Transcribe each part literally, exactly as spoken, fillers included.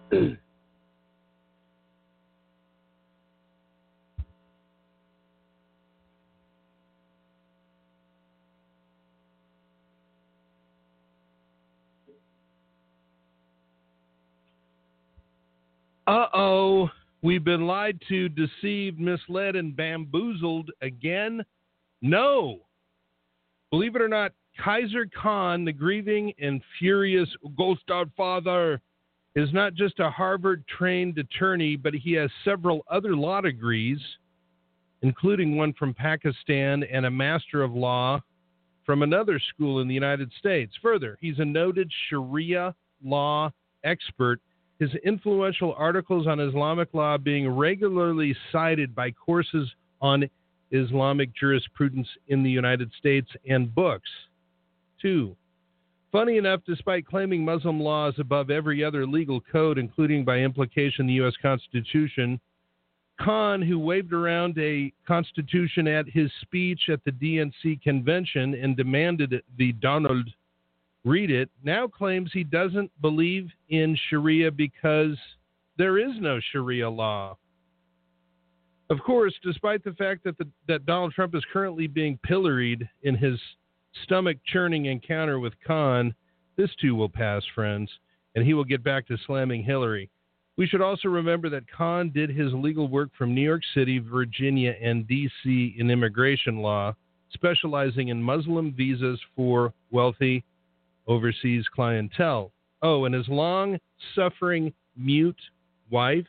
Uh-oh, we've been lied to, deceived, misled, and bamboozled again? No. Believe it or not, Kaiser Khan, the grieving and furious ghost father, is not just a Harvard-trained attorney, but he has several other law degrees, including one from Pakistan and a Master of Law from another school in the United States. Further, he's a noted Sharia law expert, his influential articles on Islamic law being regularly cited by courses on Islamic jurisprudence in the United States and books. Two, funny enough, despite claiming Muslim law is above every other legal code, including by implication the U S Constitution, Khan, who waved around a constitution at his speech at the D N C convention and demanded the Donald read it, now claims he doesn't believe in Sharia because there is no Sharia law. Of course, despite the fact that the, that Donald Trump is currently being pilloried in his stomach-churning encounter with Khan, this too will pass, friends, and he will get back to slamming Hillary. We should also remember that Khan did his legal work from New York City, Virginia, and D C in immigration law, specializing in Muslim visas for wealthy overseas clientele. Oh, and his long-suffering mute wife,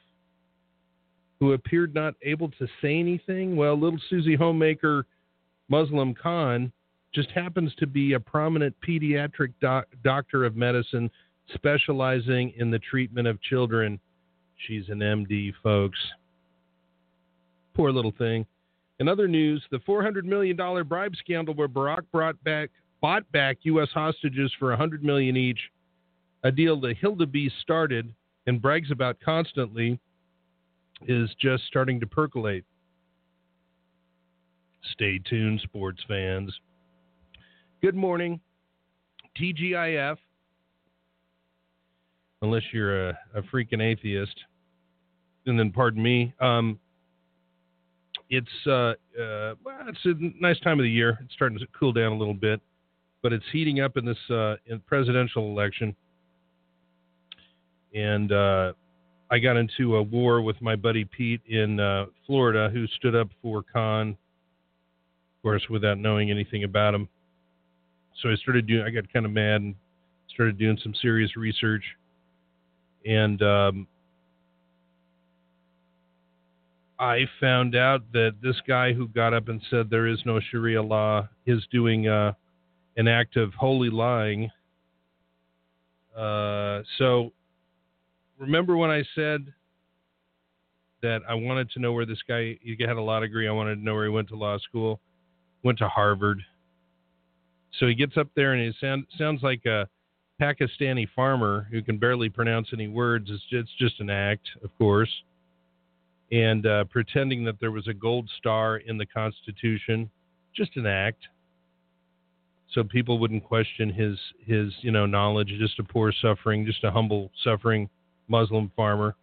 who appeared not able to say anything, well, little Susie Homemaker Muslim Khan just happens to be a prominent pediatric doc- doctor of medicine specializing in the treatment of children. She's an M D, folks. Poor little thing. In other news, the four hundred million dollars bribe scandal where Barack brought back, bought back U S hostages for one hundred million dollars each, a deal that Hildeby started and brags about constantly, is just starting to percolate. Stay tuned, sports fans. Good morning. T G I F, unless you're a, a freaking atheist, and then pardon me, um, it's uh, uh, well, it's a nice time of the year. It's starting to cool down a little bit, but it's heating up in this uh, in presidential election, and uh, I got into a war with my buddy Pete in uh, Florida, who stood up for Khan, of course, without knowing anything about him. So I started doing. I got kind of mad and started doing some serious research, and um, I found out that this guy who got up and said there is no Sharia law is doing uh, an act of holy lying. Uh, so remember when I said that I wanted to know where this guy, he had a law degree, I wanted to know where he went to law school, went to Harvard. So he gets up there and he sound, sounds like a Pakistani farmer who can barely pronounce any words. It's just, it's just an act, of course. And uh, pretending that there was a gold star in the Constitution, just an act. So people wouldn't question his, his, you know, knowledge, just a poor suffering, just a humble suffering Muslim farmer.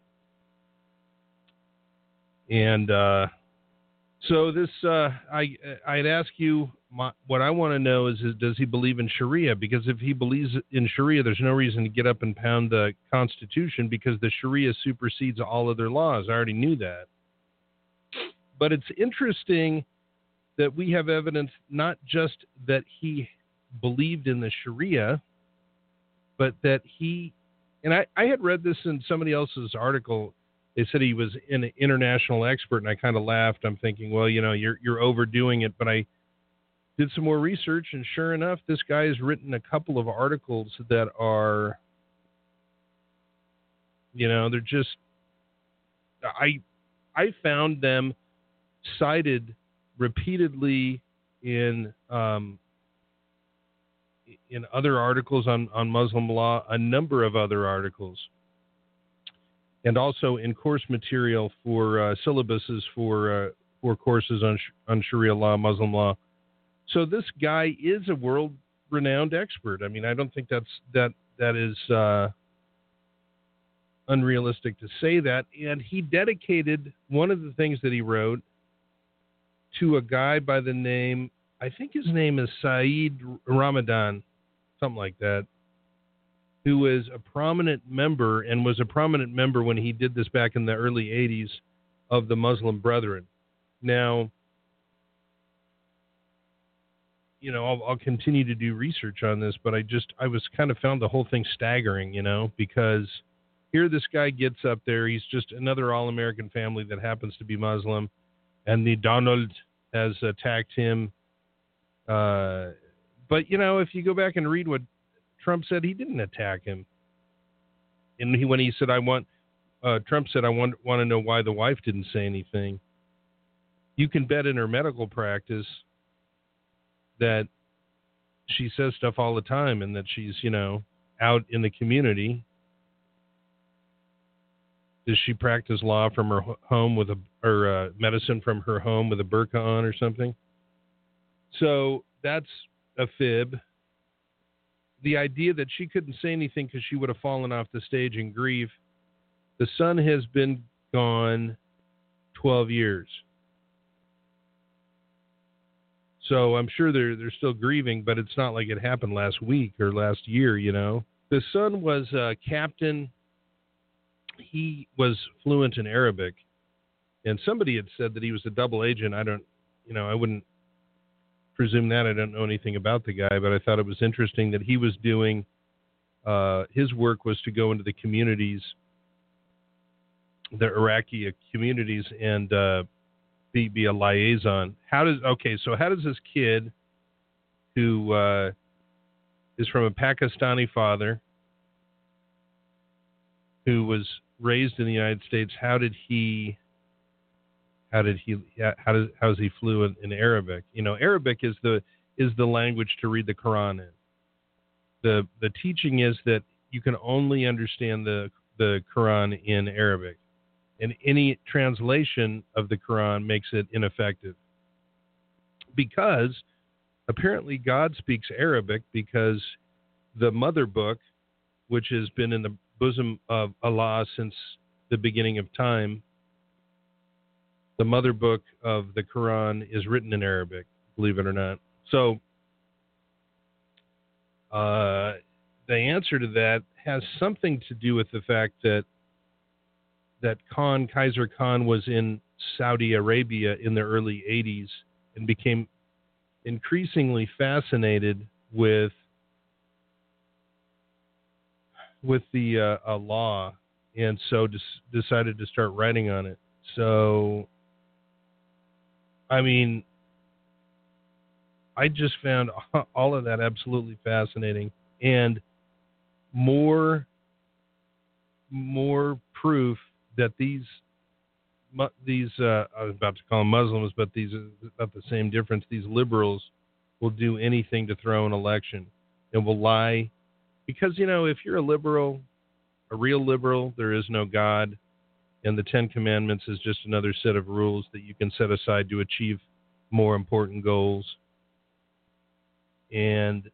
And uh, so this, uh, I, I'd ask you, my, what I want to know is, is, does he believe in Sharia? Because if he believes in Sharia, there's no reason to get up and pound the Constitution, because the Sharia supersedes all other laws. I already knew that. But it's interesting that we have evidence not just that he believed in the Sharia, but that he, and I, I had read this in somebody else's article. They said he was an international expert, and I kind of laughed. I'm thinking, well, you know, you're you're overdoing it. But I did some more research, and sure enough, this guy has written a couple of articles that are, you know, they're just, I I found them cited repeatedly in um, in other articles on, on Muslim law, a number of other articles, and also in course material for uh, syllabuses for uh, for courses on on Sharia law, Muslim law. So this guy is a world-renowned expert. I mean, I don't think that's that that is uh, unrealistic to say that. And he dedicated one of the things that he wrote to a guy by the name, I think his name is Saeed Ramadan, something like that, who was a prominent member and was a prominent member when he did this back in the early eighties of the Muslim Brethren. Now, you know, I'll, I'll continue to do research on this, but I just, I was kind of found the whole thing staggering, you know, because here this guy gets up there. He's just another all-American family that happens to be Muslim, and the Donald has attacked him. Uh, but, you know, if you go back and read what Trump said, he didn't attack him. And he, when he said, I want, uh, Trump said, I want, want to know why the wife didn't say anything. You can bet in her medical practice that she says stuff all the time and that she's, you know, out in the community. Does she practice law from her home with a, or uh, medicine from her home with a burqa on or something? So that's a fib. The idea that she couldn't say anything because she would have fallen off the stage in grief. The son has been gone twelve years. So I'm sure they're they're still grieving, but it's not like it happened last week or last year, you know. The son was a captain. He was fluent in Arabic, and somebody had said that he was a double agent. I don't, you know, I wouldn't presume that. I don't know anything about the guy, but I thought it was interesting that he was doing, uh, his work was to go into the communities, the Iraqi communities, and uh, be, be a liaison. How does, okay, so how does this kid who uh, is from a Pakistani father, who was raised in the United States, how did he, how did he, how does, how is he fluent in Arabic? You know, Arabic is the, is the language to read the Quran in. The, the teaching is that you can only understand the, the Quran in Arabic, and any translation of the Quran makes it ineffective, because apparently God speaks Arabic, because the mother book, which has been in the bosom of Allah since the beginning of time, the mother book of the Quran is written in Arabic, believe it or not. So uh, the answer to that has something to do with the fact that that Khan, Kaiser Khan, was in Saudi Arabia in the early eighties and became increasingly fascinated with with the uh, uh, law, and so des- decided to start writing on it. So, I mean, I just found all of that absolutely fascinating, and more, more proof that these, these uh, I was about to call them Muslims, but these are about the same difference. These liberals will do anything to throw an election and will lie. Because, you know, if you're a liberal, a real liberal, there is no God, and the Ten Commandments is just another set of rules that you can set aside to achieve more important goals. And,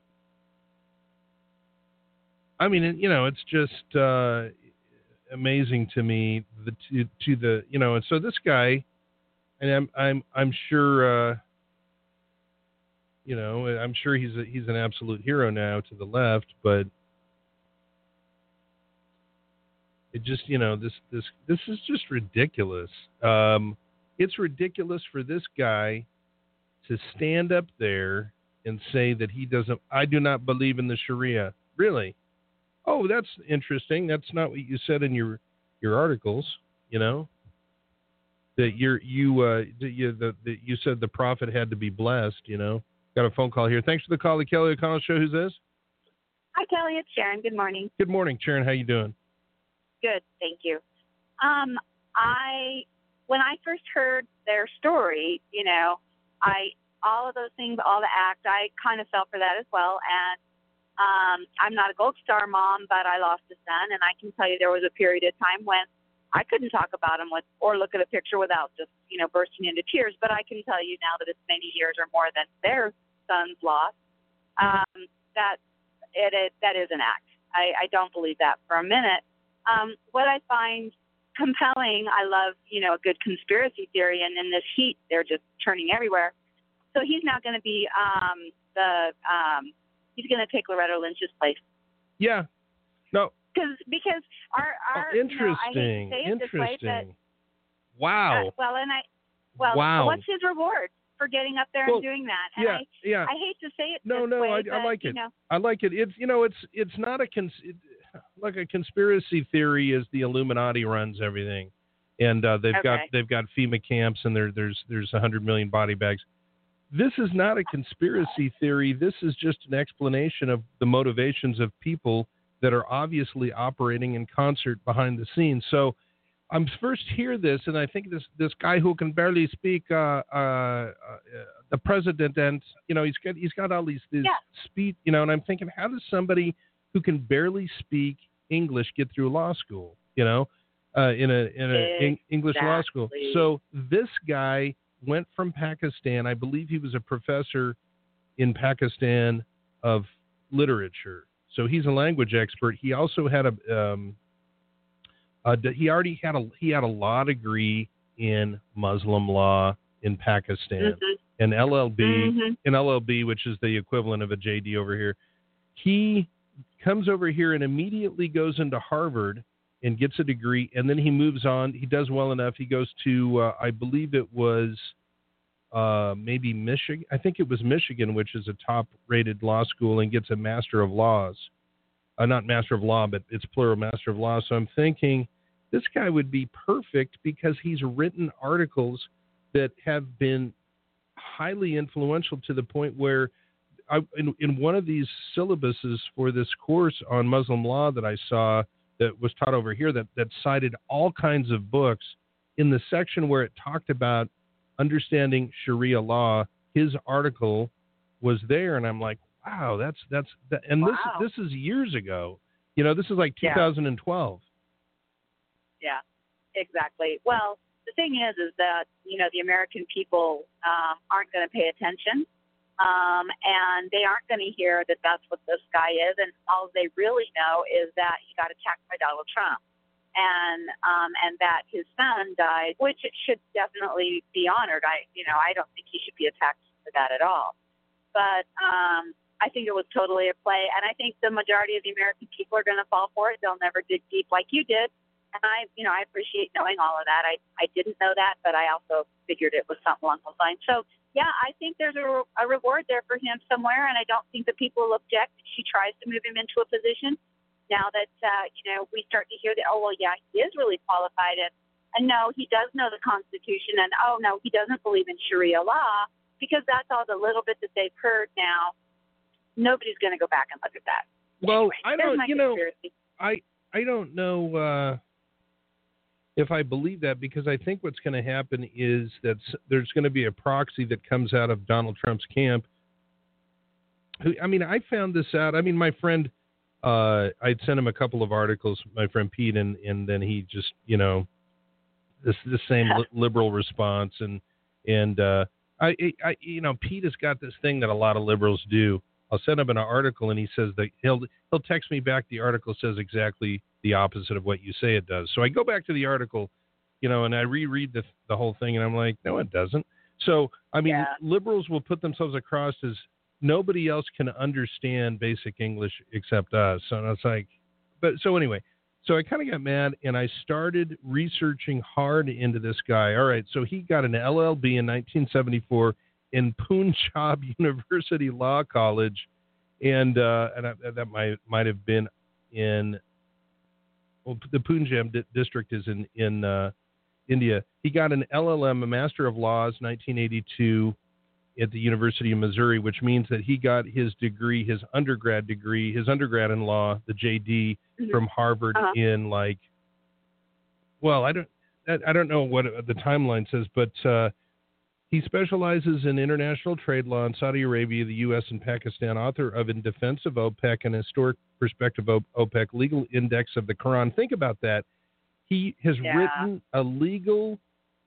I mean, you know, it's just uh, amazing to me, the, to, to the, you know, and so this guy, and I'm, I'm, I'm sure, uh, you know, I'm sure he's a, he's an absolute hero now to the left, but it just, you know, this this this is just ridiculous. Um, it's ridiculous for this guy to stand up there and say that he doesn't. I do not believe in the Sharia. Really? Oh, that's interesting. That's not what you said in your your articles. You know, that you're you uh that you the, that you said the prophet had to be blessed. You know. Got a phone call here. Thanks for the call, the Kelly O'Connell Show. Who's this? Hi, Kelly. It's Sharon. Good morning. Good morning, Sharon. How you doing? Good, thank you. Um, I when I first heard their story, you know, I all of those things, all the act, I kind of fell for that as well. And um, I'm not a Gold Star mom, but I lost a son, and I can tell you there was a period of time when I couldn't talk about him with or look at a picture without just, you know, bursting into tears. But I can tell you now that it's many years or more than their son's loss, um, that it, it that is an act. I, I don't believe that for a minute. Um, what I find compelling, I love, you know, a good conspiracy theory, and in this heat, they're just turning everywhere. So he's not going to be um, the um, he's going to take Loretta Lynch's place. Yeah. No. Because because our our oh, interesting. You know, I hate to say it interesting. this way, but, wow. Uh, well, and I well, wow. what's his reward for getting up there well, and doing that? And yeah. I, yeah. I hate to say it. No, this no. way, I, but, I like it. You know, I like it. It's you know, it's it's not a cons- it, like a conspiracy theory is the Illuminati runs everything, and uh, they've okay. got they've got FEMA camps and there there's there's a hundred million body bags. This is not a conspiracy theory. This is just an explanation of the motivations of people that are obviously operating in concert behind the scenes. So I'm first hear this, and I think this this guy who can barely speak, uh, uh, uh, the president, and you know he's got he's got all these these yeah. speech, you know, and I'm thinking, how does somebody who can barely speak English get through law school? You know, uh, in a in a exactly. English law school. So this guy went from Pakistan. I believe he was a professor in Pakistan of literature. So he's a language expert. He also had a um, uh, he already had a he had a law degree in Muslim law in Pakistan, mm-hmm. an L L B, mm-hmm. an L L B, which is the equivalent of a J D over here. He comes over here and immediately goes into Harvard and gets a degree, and then he moves on. He does well enough. He goes to, uh, I believe it was uh, maybe Michigan. I think it was Michigan, which is a top-rated law school, and gets a Master of Laws. Uh, not Master of Law, but it's plural Master of Law. So I'm thinking this guy would be perfect because he's written articles that have been highly influential to the point where I, in, in one of these syllabuses for this course on Muslim law that I saw that was taught over here that, that cited all kinds of books, in the section where it talked about understanding Sharia law, his article was there, and I'm like, wow, that's that's that, and wow. this this is years ago. You know, this is like two thousand twelve. Yeah, exactly. Well, the thing is, is that you know the American people um, aren't going to pay attention. Um, and they aren't going to hear that that's what this guy is, and all they really know is that he got attacked by Donald Trump, and um, and that his son died, which it should definitely be honored. I, you know, I don't think he should be attacked for that at all. But um, I think it was totally a play, and I think the majority of the American people are going to fall for it. They'll never dig deep like you did, and I, you know, I appreciate knowing all of that. I, I didn't know that, but I also figured it was something along those lines. So. Yeah, I think there's a, a reward there for him somewhere, and I don't think that people will object if she tries to move him into a position. Now that, uh, you know, we start to hear that, oh, well, yeah, he is really qualified, and, and no, he does know the Constitution, and, oh, no, he doesn't believe in Sharia law, because that's all the little bit that they've heard now. Nobody's going to go back and look at that. Well, anyway, I don't, you know, conspiracy. I, I don't know uh, if I believe that, because I think what's going to happen is that there's going to be a proxy that comes out of Donald Trump's camp. Who, I mean, I found this out. I mean, my friend, uh, I'd sent him a couple of articles, my friend Pete, and, and then he just, you know, this the same li- liberal response. And, and uh, I, I, you know, Pete has got this thing that a lot of liberals do. I'll send him an article, and he says that he'll he'll text me back. The article says exactly the opposite of what you say it does. So I go back to the article, you know, and I reread the the whole thing, and I'm like, no, it doesn't. So I mean, yeah. liberals will put themselves across as nobody else can understand basic English except us. So it's like, but so anyway, so I kind of got mad, and I started researching hard into this guy. All right, so he got an L L B in nineteen seventy-four. In Punjab University Law College, and uh, and I, that might might have been in well, the Punjab di- district is in in uh, India. He got an L L M, a Master of Laws, nineteen eighty-two, at the University of Missouri, which means that he got his degree, his undergrad degree, his undergrad in law, the J D, mm-hmm. from Harvard uh-huh. in like, well, I don't I don't know what the timeline says, but. Uh, He specializes in international trade law in Saudi Arabia, the U S, and Pakistan, author of In Defense of OPEC, an historic perspective of OPEC, legal index of the Quran. Think about that. He has yeah. written a legal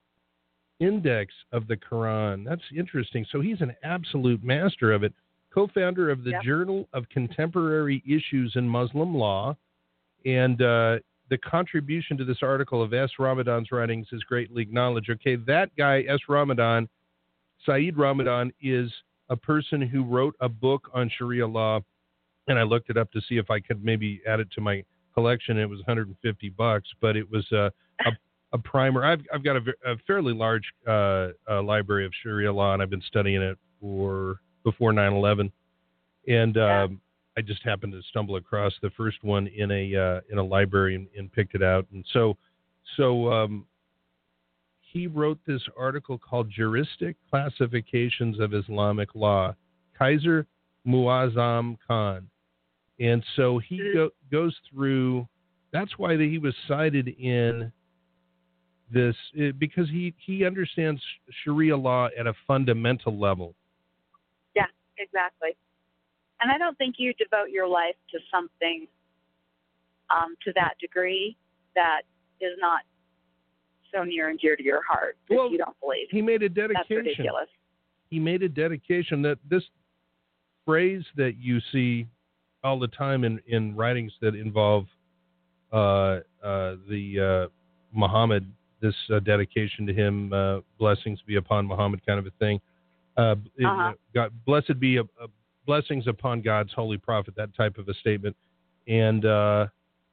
index of the Quran. That's interesting. So he's an absolute master of it. Co-founder of the yep. Journal of Contemporary Issues in Muslim Law, and uh, the contribution to this article of S. Ramadan's writings is greatly acknowledged. Okay, that guy, S. Ramadan, Saeed Ramadan, is a person who wrote a book on Sharia law, and I looked it up to see if I could maybe add it to my collection. It was one hundred fifty bucks, but it was a, a, a primer. I've, I've got a, a fairly large uh, uh, library of Sharia law, and I've been studying it for before nine eleven, and Yeah. um, I just happened to stumble across the first one in a uh, in a library and, and picked it out. And so, so um, he wrote this article called "Juristic Classifications of Islamic Law," Kaiser Muazzam Khan. And so he go, goes through. That's why he was cited in this, because he he understands Sharia law at a fundamental level. Yeah, exactly. And I don't think you devote your life to something um, to that degree that is not so near and dear to your heart if Well, you don't believe. He made a dedication. That's ridiculous. He made a dedication that this phrase that you see all the time in, in writings that involve uh, uh, the uh, Muhammad, this uh, dedication to him, uh, blessings be upon Muhammad kind of a thing. Uh, it, Uh-huh. God, blessed be a, a blessings upon God's holy prophet, that type of a statement. And uh,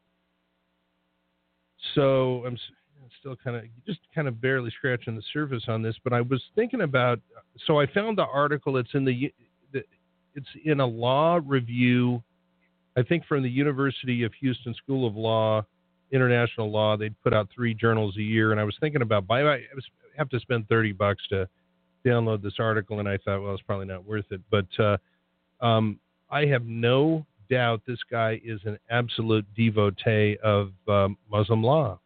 so I'm still kind of just kind of barely scratching the surface on this, but I was thinking about, so I found the article. It's in the, the it's in a law review, I think from the University of Houston School of Law, International Law. They'd put out three journals a year, and I was thinking about buying. I was, have to spend thirty bucks to download this article, and I thought, well, it's probably not worth it. But uh, um, I have no doubt this guy is an absolute devotee of um, Muslim law.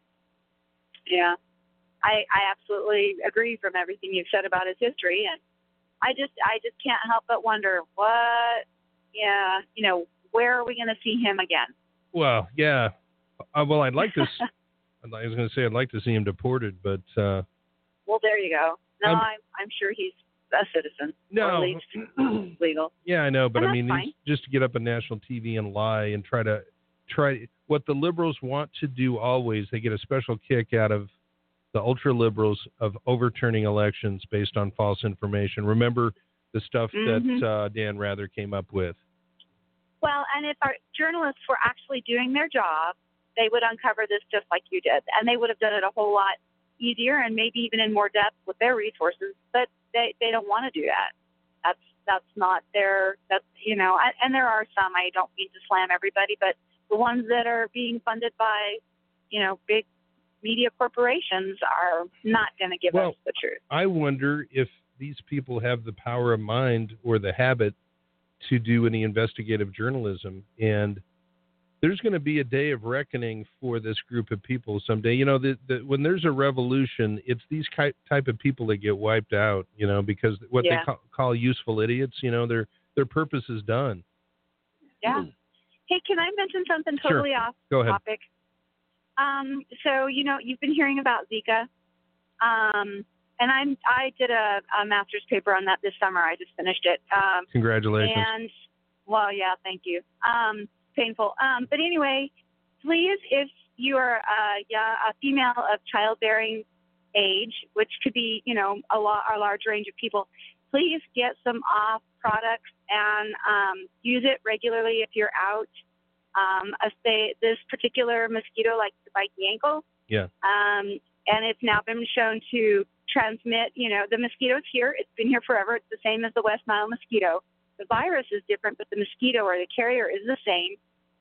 Yeah, I, I absolutely agree from everything you've said about his history, and I just I just can't help but wonder what, yeah, you know, where are we going to see him again? Well, yeah, uh, well, I'd like to. I was going to say I'd like to see him deported, but uh, well, there you go. No, I'm, I'm I'm sure he's a citizen, no, or at least legal. Yeah, I know, but And I mean, that's these, just to get up on national T V and lie and try to try what the liberals want to do always, they get a special kick out of the ultra liberals of overturning elections based on false information. Remember the stuff Mm-hmm. that uh, Dan Rather came up with. Well, and if our journalists were actually doing their job, they would uncover this just like you did, and they would have done it a whole lot easier and maybe even in more depth with their resources. But they they don't want to do that. That's that's not their that's you know. I, and there are some. I don't mean to slam everybody, but the ones that are being funded by, you know, big media corporations are not going to give Well, us the truth. I wonder if these people have the power of mind or the habit to do any investigative journalism. And there's going to be a day of reckoning for this group of people someday. You know, the, the, when there's a revolution, it's these type of people that get wiped out, you know, because what Yeah. they call, call useful idiots, you know, their their purpose is done. Yeah. Hey, can I mention something totally Sure. off Go ahead. topic? Um, so, you know, you've been hearing about Zika. Um, and I'm, I did a, a master's paper on that this summer. I just finished it. Um, Congratulations. and, well, yeah, thank you. Um, painful. Um, but anyway, please, if you are a, yeah, a female of childbearing age, which could be, you know, a, lot, a large range of people, please get some off products and um, use it regularly if you're out. Um, a say, this particular mosquito likes to bite the ankle. Yeah. Um, and it's now been shown to transmit, you know, the mosquito's here. It's been here forever. It's the same as the West Nile mosquito. The virus is different, but the mosquito or the carrier is the same.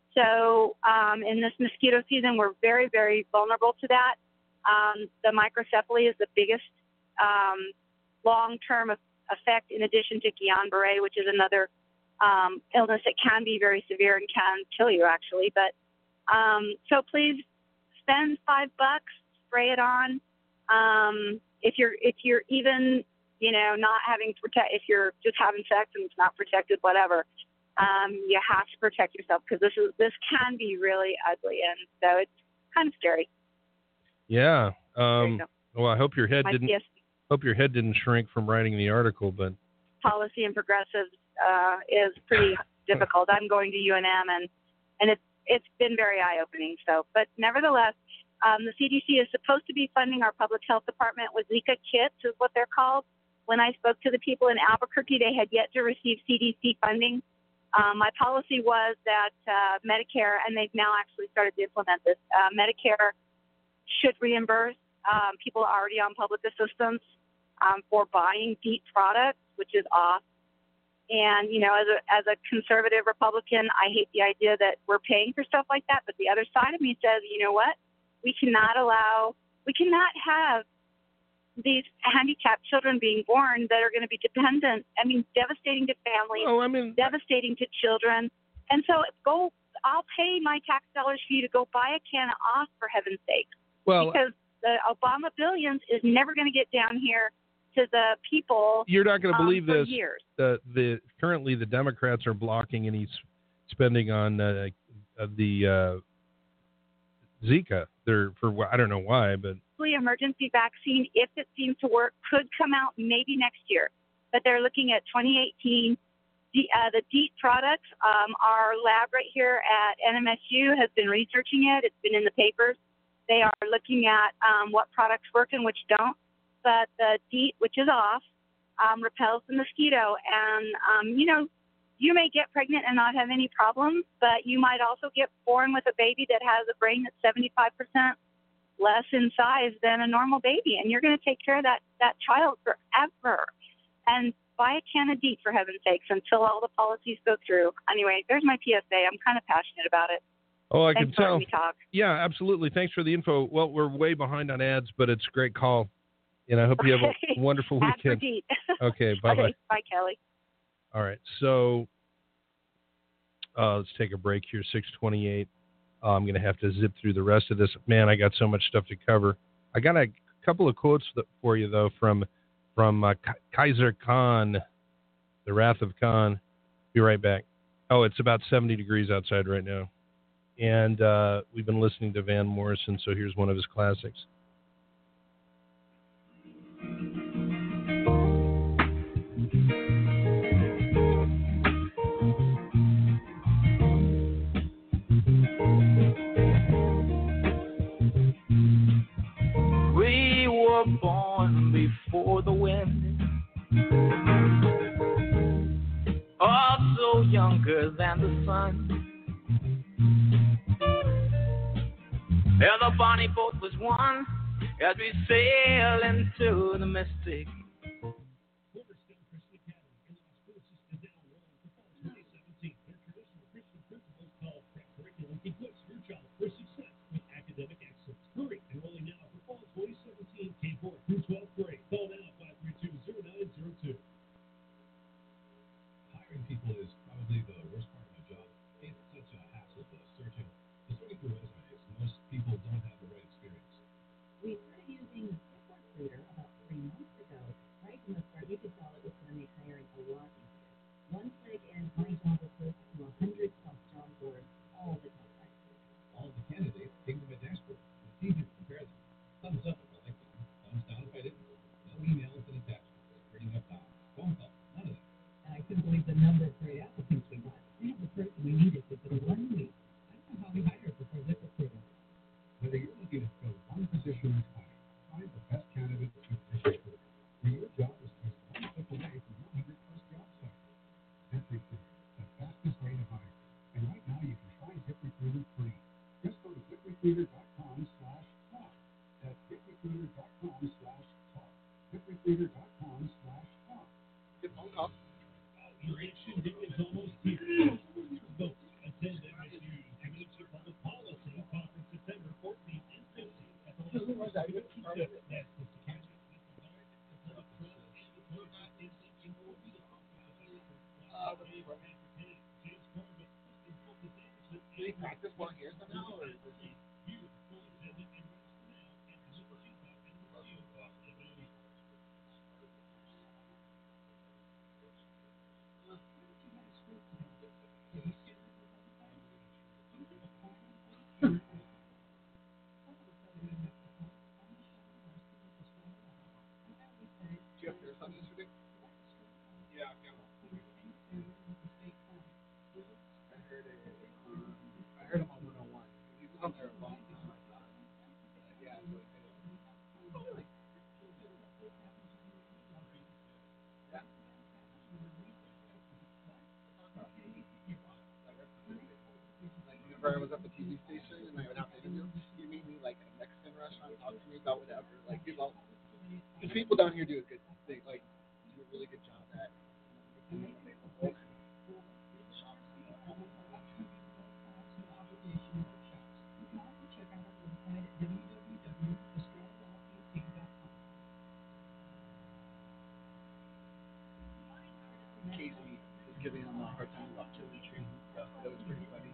So um, in this mosquito season, we're very, very vulnerable to that. Um, the microcephaly is the biggest um, long-term effect, in addition to Guillain-Barré, which is another um, illness that can be very severe and can kill you, actually. But um, so please spend five bucks, spray it on. Um, if you're if you're even you know not having to protect, if you're just having sex and it's not protected, whatever, um, you have to protect yourself, because this is this can be really ugly, and so it's kind of scary. Yeah. There you Um, go. well, I hope your head My didn't P S hope your head didn't shrink from writing the article, but policy and progressives uh, is pretty difficult. I'm going to U N M, and and it's it's been very eye-opening. So, but nevertheless, um, the C D C is supposed to be funding our public health department with Zika kits, is what they're called. When I spoke to the people in Albuquerque, they had yet to receive C D C funding. Um, my policy was that uh, Medicare, and they've now actually started to implement this, uh, Medicare should reimburse um, people already on public assistance um, for buying DEET products, which is off. And, you know, as a as a conservative Republican, I hate the idea that we're paying for stuff like that. But the other side of me says, you know what? We cannot allow, we cannot have these handicapped children being born that are going to be dependent. I mean, devastating to families, Oh, I mean, devastating to children. And so go, I'll pay my tax dollars for you to go buy a can of off, for heaven's sake. well, Because the Obama billions is never going to get down here to the people. you're not going to um, believe for this. Years. The the currently the Democrats are blocking any s- spending on uh, uh, the uh, Zika. They're for wh- I don't know why, but Emergency vaccine, if it seems to work, could come out maybe next year. But they're looking at twenty eighteen. The, uh, the DEET products, um, our lab right here at N M S U has been researching it. It's been in the papers. They are looking at um, what products work and which don't. But the DEET, which is off, um, repels the mosquito. And, um, you know, you may get pregnant and not have any problems, but you might also get born with a baby that has a brain that's seventy-five percent less in size than a normal baby. And you're going to take care of that, that child forever. And buy a can of DEET, for heaven's sakes, until all the policies go through. Anyway, there's my P S A. I'm kind of passionate about it. oh, I Thanks can for tell. letting me talk. Yeah, absolutely. Thanks for the info. Well, we're way behind on ads, but it's a great call, and I hope you have a wonderful Ad for weekend. DEET. Okay, bye bye. Okay, bye, Kelly. All right, so uh, let's take a break here. six twenty-eight. Uh, I'm going to have to zip through the rest of this. Man, I got so much stuff to cover. I got a couple of quotes th- for you though from from uh, K- Kaiser Khan, The Wrath of Khan. Be right back. Oh, it's about seventy degrees outside right now, and uh, we've been listening to Van Morrison. So here's one of his classics. We were born before the wind, also younger than the sun. Yeah, the bonnie boat was one as we sail into the mystic. Hurry, enrolling now for fall twenty seventeen K four through twelfth grade. Call now five three two zero nine zero two. Hiring people is probably the worst part of my job. It's such a hassle to searching, to sorting through resumes. Most people don't have the right experience. We started using ZipRecruiter about three months ago. Right from the start, you could tell it was going to make hiring a lot easier. One click and my job was posted to one hundred plus job boards, all the top prices. All of the candidates came to my dashboard. It's easy to compare them. Thumbs up if I liked them. Thumbs down if I didn't. No emails and attachments. Printing up docs. Phone calls. None of that. And I couldn't believe the number of great applicants we got. We had the person we needed within one week. I don't know how we hired before ZipRecruiter. Whether you're looking to fill one position higher, find the best candidate with ZipRecruiter. Where your job is just one click away from one hundred plus job sites. ZipRecruiter, the fastest way to hire. And right now you can try ZipRecruiter free. Just go to ZipRecruiter.com slash talk. That's ZipRecruiter.com slash talk. ZipRecruiter.com slash talk. Get phone call. Election day is almost here. Vote. Attend M S U's Community Public Policy Conference September fourteenth and fifteenth at the Legislative That's the Can you practice one here somehow? Or is it Jeff, your son yesterday? Yeah, yeah. I heard it. I heard him on about whatever. Like, you know, the people down here do a good, they like do a really good job at. Casey is giving him a hard time about killing trees and stuff. That was pretty funny.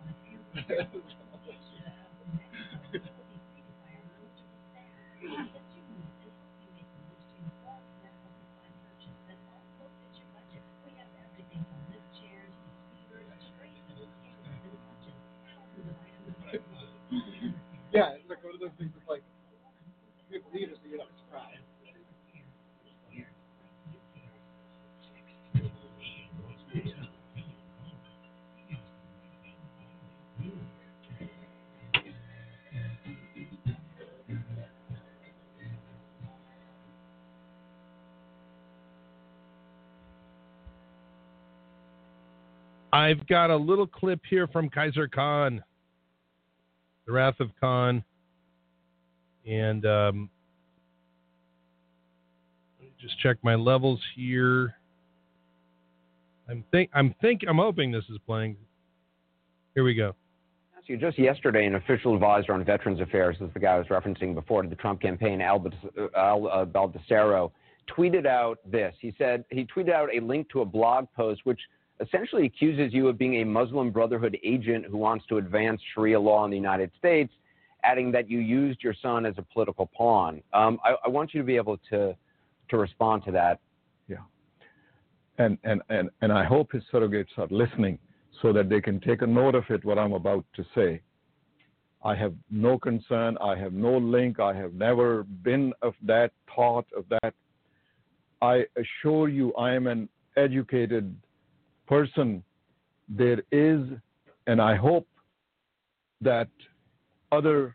Yeah, it's like one of those things that's like, you believe it, so you're not surprised. I've got a little clip here from Khizr Khan, The Wrath of Khan, and um, let me just check my levels here. I'm think I'm think I'm hoping this is playing. Here we go. You just yesterday, an official advisor on Veterans Affairs, as the guy I was referencing before to the Trump campaign, Al, Al uh, Baldessero, tweeted out this. He said he tweeted out a link to a blog post which essentially accuses you of being a Muslim Brotherhood agent who wants to advance Sharia law in the United States, adding that you used your son as a political pawn. Um, I, I want you to be able to to respond to that. Yeah, and and and and I hope his surrogates are listening so that they can take a note of it, what I'm about to say. I have no concern. I have no link. I have never been of that thought of that. I assure you, I am an educated person. There is, and I hope that other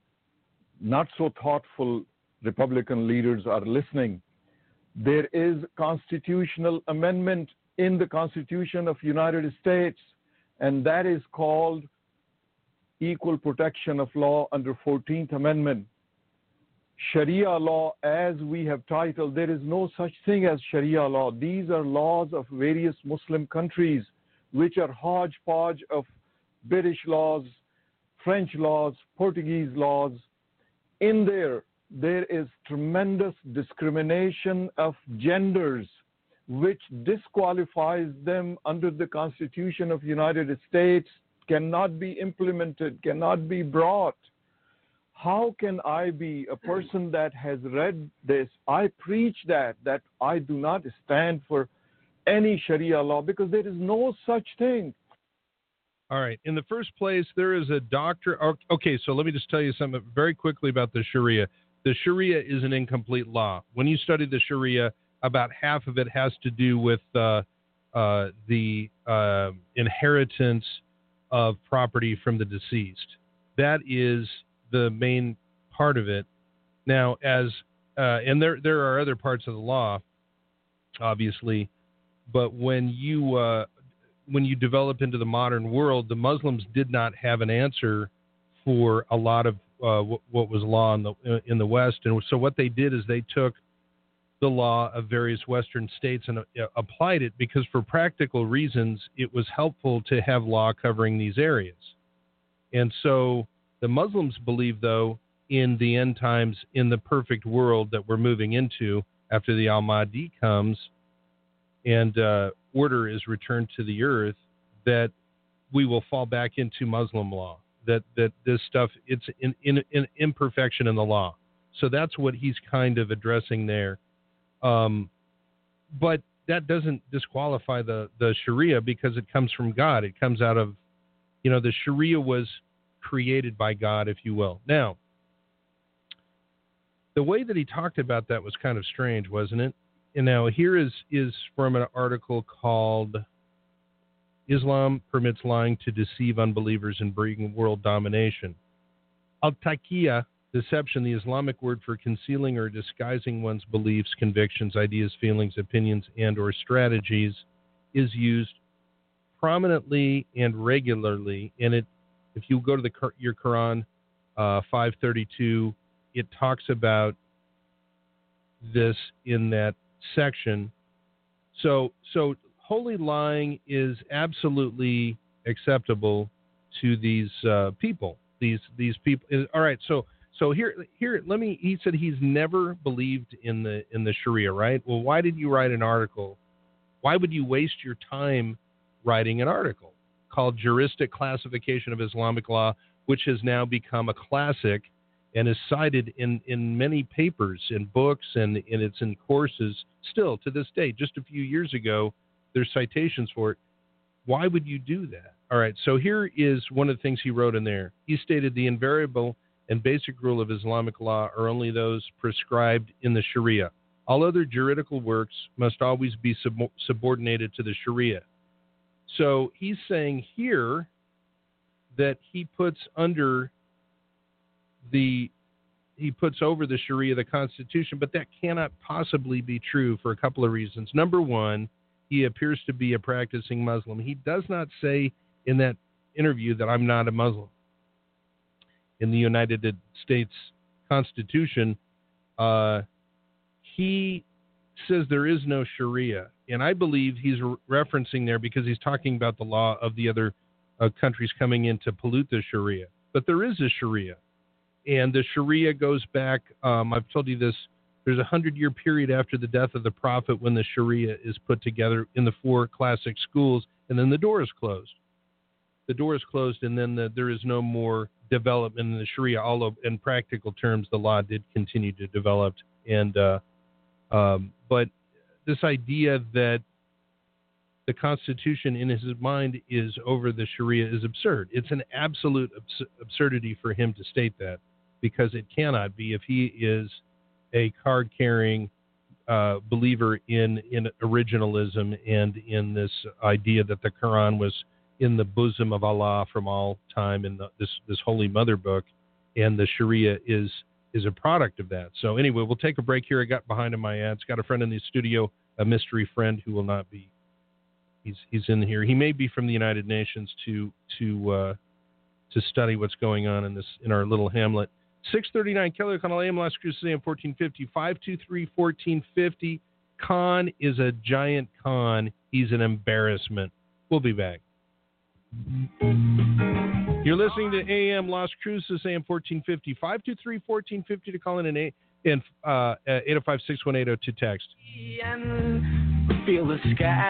not so thoughtful Republican leaders are listening. There is constitutional amendment in the Constitution of the United States, and that is called equal protection of law under fourteenth Amendment. Sharia law, as we have titled, there is no such thing as Sharia law. These are laws of various Muslim countries, which are hodgepodge of British laws, French laws, Portuguese laws. In there, there is tremendous discrimination of genders, which disqualifies them under the Constitution of the United States, cannot be implemented, cannot be brought. How can I be a person that has read this? I preach that, that I do not stand for any Sharia law because there is no such thing. All right. In the first place, there is a doctor. Okay, so let me just tell you something very quickly about the Sharia. The Sharia is an incomplete law. When you study the Sharia, about half of it has to do with uh, uh, the uh, inheritance of property from the deceased. That is the main part of it. Now, as uh, and there there are other parts of the law, obviously, but when you uh, when you develop into the modern world, the Muslims did not have an answer for a lot of uh, what, what was law in the in the West, and so what they did is they took the law of various Western states and uh, applied it because, for practical reasons, it was helpful to have law covering these areas. And so the Muslims believe, though, in the end times, in the perfect world that we're moving into after the Al-Mahdi comes and uh, order is returned to the earth, that we will fall back into Muslim law, that, that this stuff, it's in, in, in imperfection in the law. So that's what he's kind of addressing there. Um, but that doesn't disqualify the, the Sharia because it comes from God. It comes out of, you know, the Sharia was created by God, if you will. Now, the way that he talked about that was kind of strange, wasn't it? And now here is, is from an article called Islam Permits Lying to Deceive Unbelievers and Bring World Domination. Al-Taqiyya, deception, the Islamic word for concealing or disguising one's beliefs, convictions, ideas, feelings, opinions, and or strategies, is used prominently and regularly. And it, if you go to the your Quran uh, five thirty-two, it talks about this in that section. So, so holy lying is absolutely acceptable to these uh, people. These these people. All right. So so here here let me. He said he's never believed in the in the Sharia. Right. Well, why did you write an article? Why would you waste your time writing an article called "Juristic Classification of Islamic Law," which has now become a classic and is cited in, in many papers and books, and, and it's in courses still to this day. Just a few years ago, there's citations for it. Why would you do that? All right, so here is one of the things he wrote in there. He stated the invariable and basic rule of Islamic law are only those prescribed in the Sharia. All other juridical works must always be sub- subordinated to the Sharia. So he's saying here that he puts under the he puts over the Sharia the Constitution, but that cannot possibly be true for a couple of reasons. Number one, he appears to be a practicing Muslim. He does not say in that interview that I'm not a Muslim. In the United States Constitution, uh, he says there is no Sharia, and I believe he's re- referencing there because he's talking about the law of the other uh, countries coming in to pollute the Sharia. But there is a Sharia. And the Sharia goes back, um, I've told you this, there's a hundred-year period after the death of the Prophet when the Sharia is put together in the four classic schools, and then the door is closed. The door is closed, and then the, there is no more development in the Sharia, although in practical terms the law did continue to develop. And uh, um, but this idea that the Constitution in his mind is over the Sharia is absurd. It's an absolute abs- absurdity for him to state that, because it cannot be if he is a card-carrying uh, believer in, in originalism and in this idea that the Quran was in the bosom of Allah from all time in the, this, this holy mother book, and the Sharia is is a product of that. So anyway, we'll take a break here. I got behind in my ads. Got a friend in the studio, a mystery friend who will not be. He's he's in here. He may be from the United Nations to to uh, to study what's going on in this in our little hamlet. six thirty-nine Kelly O'Connell A M Las Cruces A M fourteen fifty, five two three, fourteen fifty. Khan is a giant con. He's an embarrassment. We'll be back. You're listening to A M Las Cruces A M fourteen fifty, five two three, fourteen fifty to call in and eight and uh, eight oh five, six one eight oh to text. Feel the sky.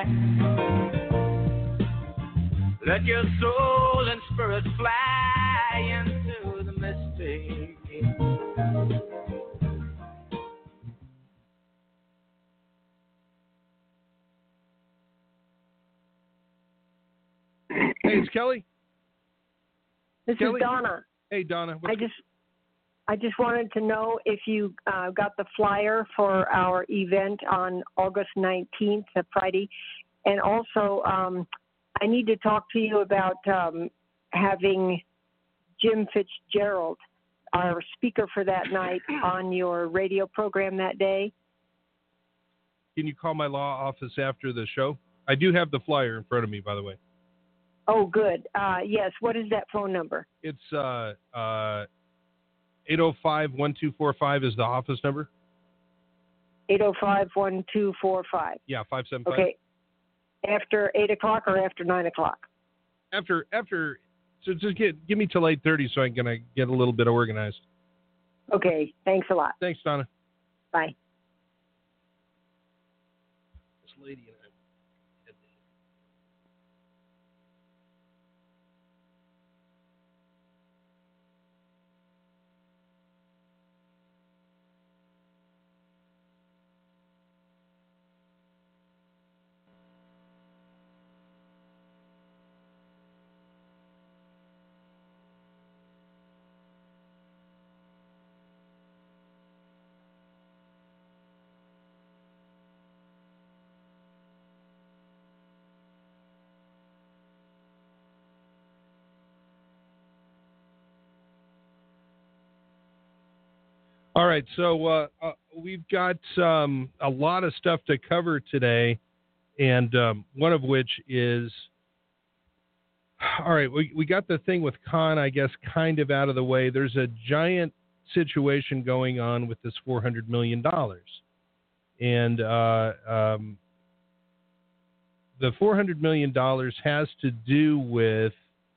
Let your soul and spirit fly into the mystic. Hey, it's Kelly. This Kelly? is Donna. Hey, Donna. I just, I just wanted to know if you uh, got the flyer for our event on August nineteenth, a Friday, and also um, I need to talk to you about um, having Jim Fitzgerald, our speaker for that night, on your radio program that day. Can you call my law office after the show? I do have the flyer in front of me, by the way. Oh, good. Uh, yes. What is that phone number? It's uh, uh, eight oh five, one two four five is the office number. eight oh five, one two four five. Yeah, five seven five. Okay. After eight o'clock or after nine o'clock? After, after, so just get, give me till eight thirty so I'm going to get a little bit organized. Okay. Thanks a lot. Thanks, Donna. Bye. This lady and I. All right, so uh, uh, we've got um, a lot of stuff to cover today, and um, one of which is, all right, we, we got the thing with Khan, I guess, kind of out of the way. There's a giant situation going on with this four hundred million dollars. And uh, um, the four hundred million dollars has to do with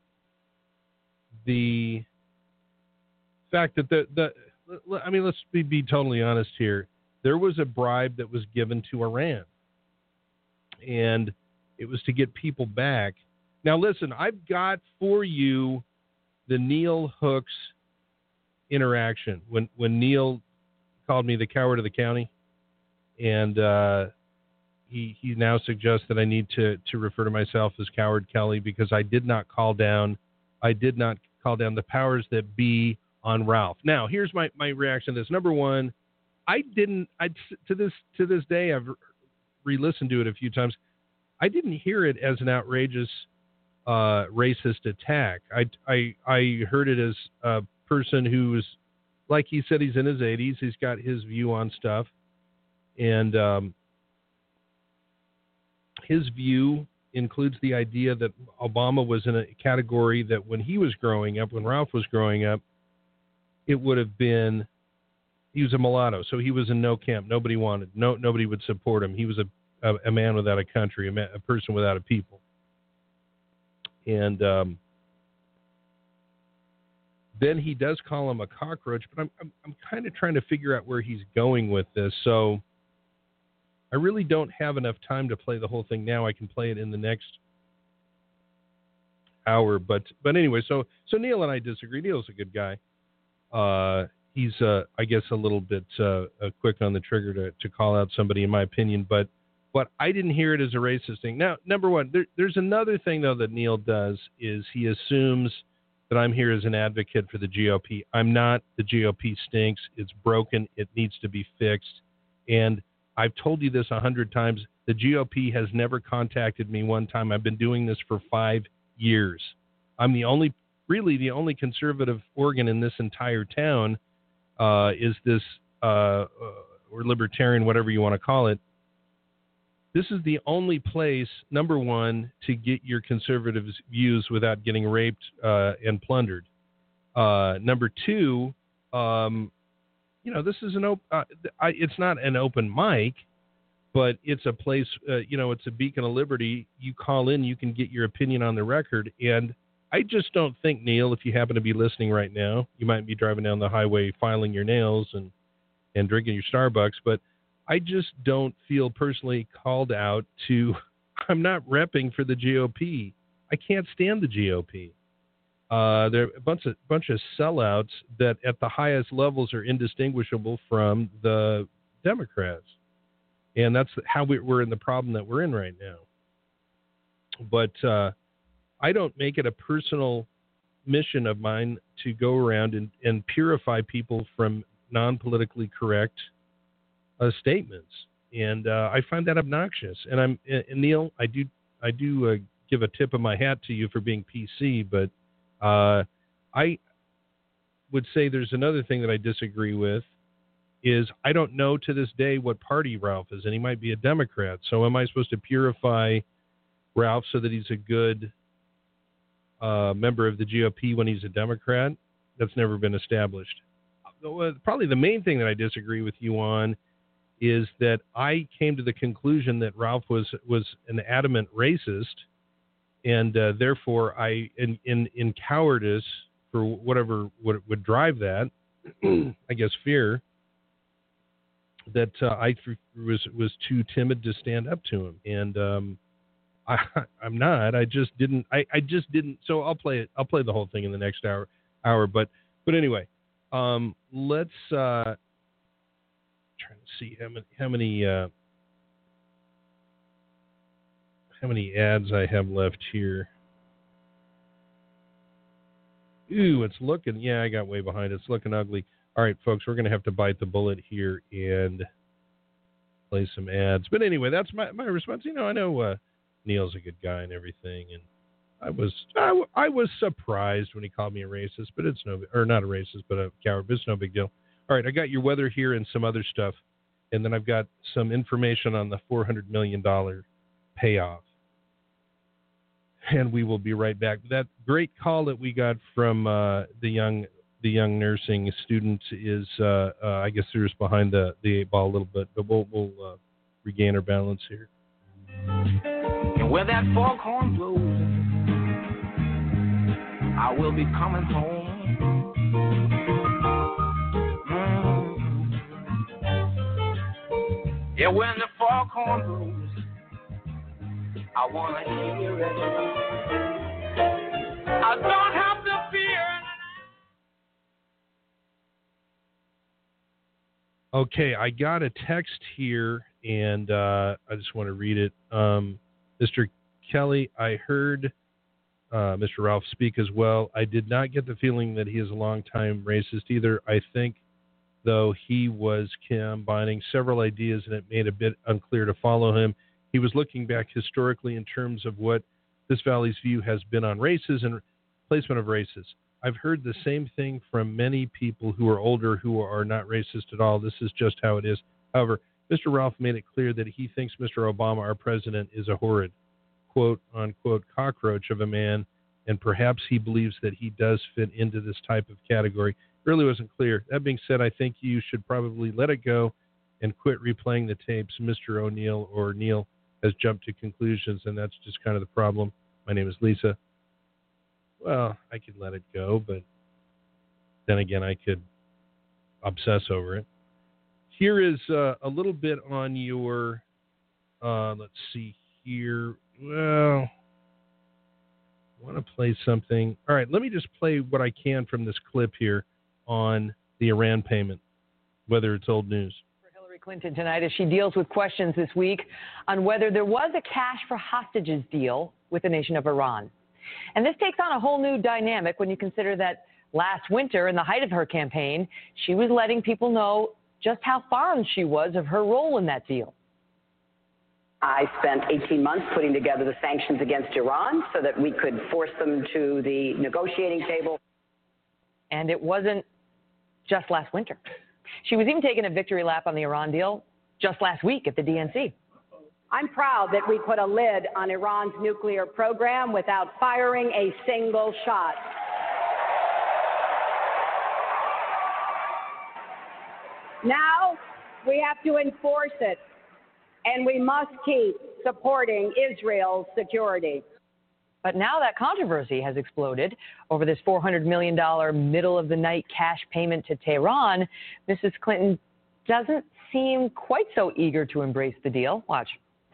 the fact that the, the I mean, let's be, be totally honest here. There was a bribe that was given to Iran, and it was to get people back. Now, listen, I've got for you the Neil Hooks interaction when, when Neil called me the coward of the county, and uh, he he now suggests that I need to, to refer to myself as Coward Kelly because I did not call down I did not call down the powers that be on Ralph. Now, here's my, my reaction to this. Number one, I didn't I to this to this day I've re-listened to it a few times. I didn't hear it as an outrageous uh, racist attack. I, I I heard it as a person who's, like he said, he's in his eighties. He's got his view on stuff, and um, his view includes the idea that Obama was in a category that when he was growing up, when Ralph was growing up, it would have been, he was a mulatto, so he was in no camp. Nobody wanted, no nobody would support him. He was a a, a man without a country, a, man, a person without a people. And um, then he does call him a cockroach, but I'm I'm, I'm kind of trying to figure out where he's going with this. So I really don't have enough time to play the whole thing now. I can play it in the next hour. But but anyway, so so Neil and I disagree. Neil's a good guy. Uh, he's, uh, I guess, a little bit uh, uh, quick on the trigger to, to call out somebody, in my opinion. But but I didn't hear it as a racist thing. Now, number one, there, there's another thing, though, that Neil does is he assumes that I'm here as an advocate for the G O P. I'm not. The G O P stinks. It's broken. It needs to be fixed. And I've told you this a hundred times. The G O P has never contacted me one time. I've been doing this for five years. I'm the only, really the only conservative organ in this entire town uh, is this, uh, or libertarian, whatever you want to call it. This is the only place, number one, to get your conservative views without getting raped uh, and plundered. Uh, number two, um, you know, this is an op- uh, I, it's not an open mic, but it's a place, uh, you know, it's a beacon of liberty. You call in, you can get your opinion on the record. And I just don't think, Neil, if you happen to be listening right now, you might be driving down the highway filing your nails and, and drinking your Starbucks, but I just don't feel personally called out to, I'm not repping for the G O P. I can't stand the G O P. Uh, they're a bunch of, bunch of sellouts that at the highest levels are indistinguishable from the Democrats. And that's how we, we're in the problem that we're in right now. But uh, I don't make it a personal mission of mine to go around and, and purify people from non-politically correct Uh, statements, and uh, I find that obnoxious. And I'm and Neil, I do I do uh, give a tip of my hat to you for being P C, but uh, I would say there's another thing that I disagree with is I don't know to this day what party Ralph is, and he might be a Democrat. So am I supposed to purify Ralph so that he's a good uh, member of the G O P when he's a Democrat? That's never been established. Probably the main thing that I disagree with you on is that I came to the conclusion that Ralph was was an adamant racist, and uh, therefore I, in, in in cowardice for whatever would, would drive that, I guess fear, that uh, I th- was was too timid to stand up to him, and um, I, I'm not. I just didn't. I, I just didn't. So I'll play it. I'll play the whole thing in the next hour. Hour, but but anyway, um, let's. Uh, Trying to see how many how many uh, how many ads I have left here. Ooh, it's looking yeah, I got way behind. It's looking ugly. All right, folks, we're gonna have to bite the bullet here and play some ads. But anyway, that's my, my response. You know, I know uh, Neil's a good guy and everything, and I was I, I was surprised when he called me a racist, but it's no or not a racist, but a coward. But it's no big deal. All right, I got your weather here and some other stuff, and then I've got some information on the four hundred million dollars payoff. And we will be right back. That great call that we got from uh, the young the young nursing student is, uh, uh, I guess, they're just behind the, the eight ball a little bit, but we'll, we'll uh, regain our balance here. And where that foghorn blows, I will be coming home. Mm. Yeah, when the foghorn blows, I want to hear it. I don't have to fear. Okay, I got a text here, and uh, I just want to read it. Um, Mister Kelly, I heard uh, Mister Ralph speak as well. I did not get the feeling that he is a longtime racist either. I think, though, he was combining several ideas, and it made a bit unclear to follow him. He was looking back historically in terms of what this valley's view has been on races and placement of races. I've heard the same thing from many people who are older who are not racist at all. This is just how it is. However, Mister Ralph made it clear that he thinks Mister Obama, our president, is a horrid, quote, unquote, cockroach of a man, and perhaps he believes that he does fit into this type of category. It really wasn't clear. That being said, I think you should probably let it go and quit replaying the tapes. Mister O'Neill or Neil has jumped to conclusions, and that's just kind of the problem. My name is Lisa. Well, I could let it go, but then again, I could obsess over it. Here is uh, a little bit on your, uh, let's see here. Well, I want to play something. All right, let me just play what I can from this clip here on the Iran payment, whether it's old news. Hillary Clinton tonight as she deals with questions this week on whether there was a cash for hostages deal with the nation of Iran. And this takes on a whole new dynamic when you consider that last winter, in the height of her campaign, she was letting people know just how fond she was of her role in that deal. I spent eighteen months putting together the sanctions against Iran so that we could force them to the negotiating table. And it wasn't just last winter. She was even taking a victory lap on the Iran deal just last week at the D N C. I'm proud that we put a lid on Iran's nuclear program without firing a single shot. Now we have to enforce it, and we must keep supporting Israel's security. But now that controversy has exploded over this four hundred million dollars middle-of-the-night cash payment to Tehran, Missus Clinton doesn't seem quite so eager to embrace the deal. Watch.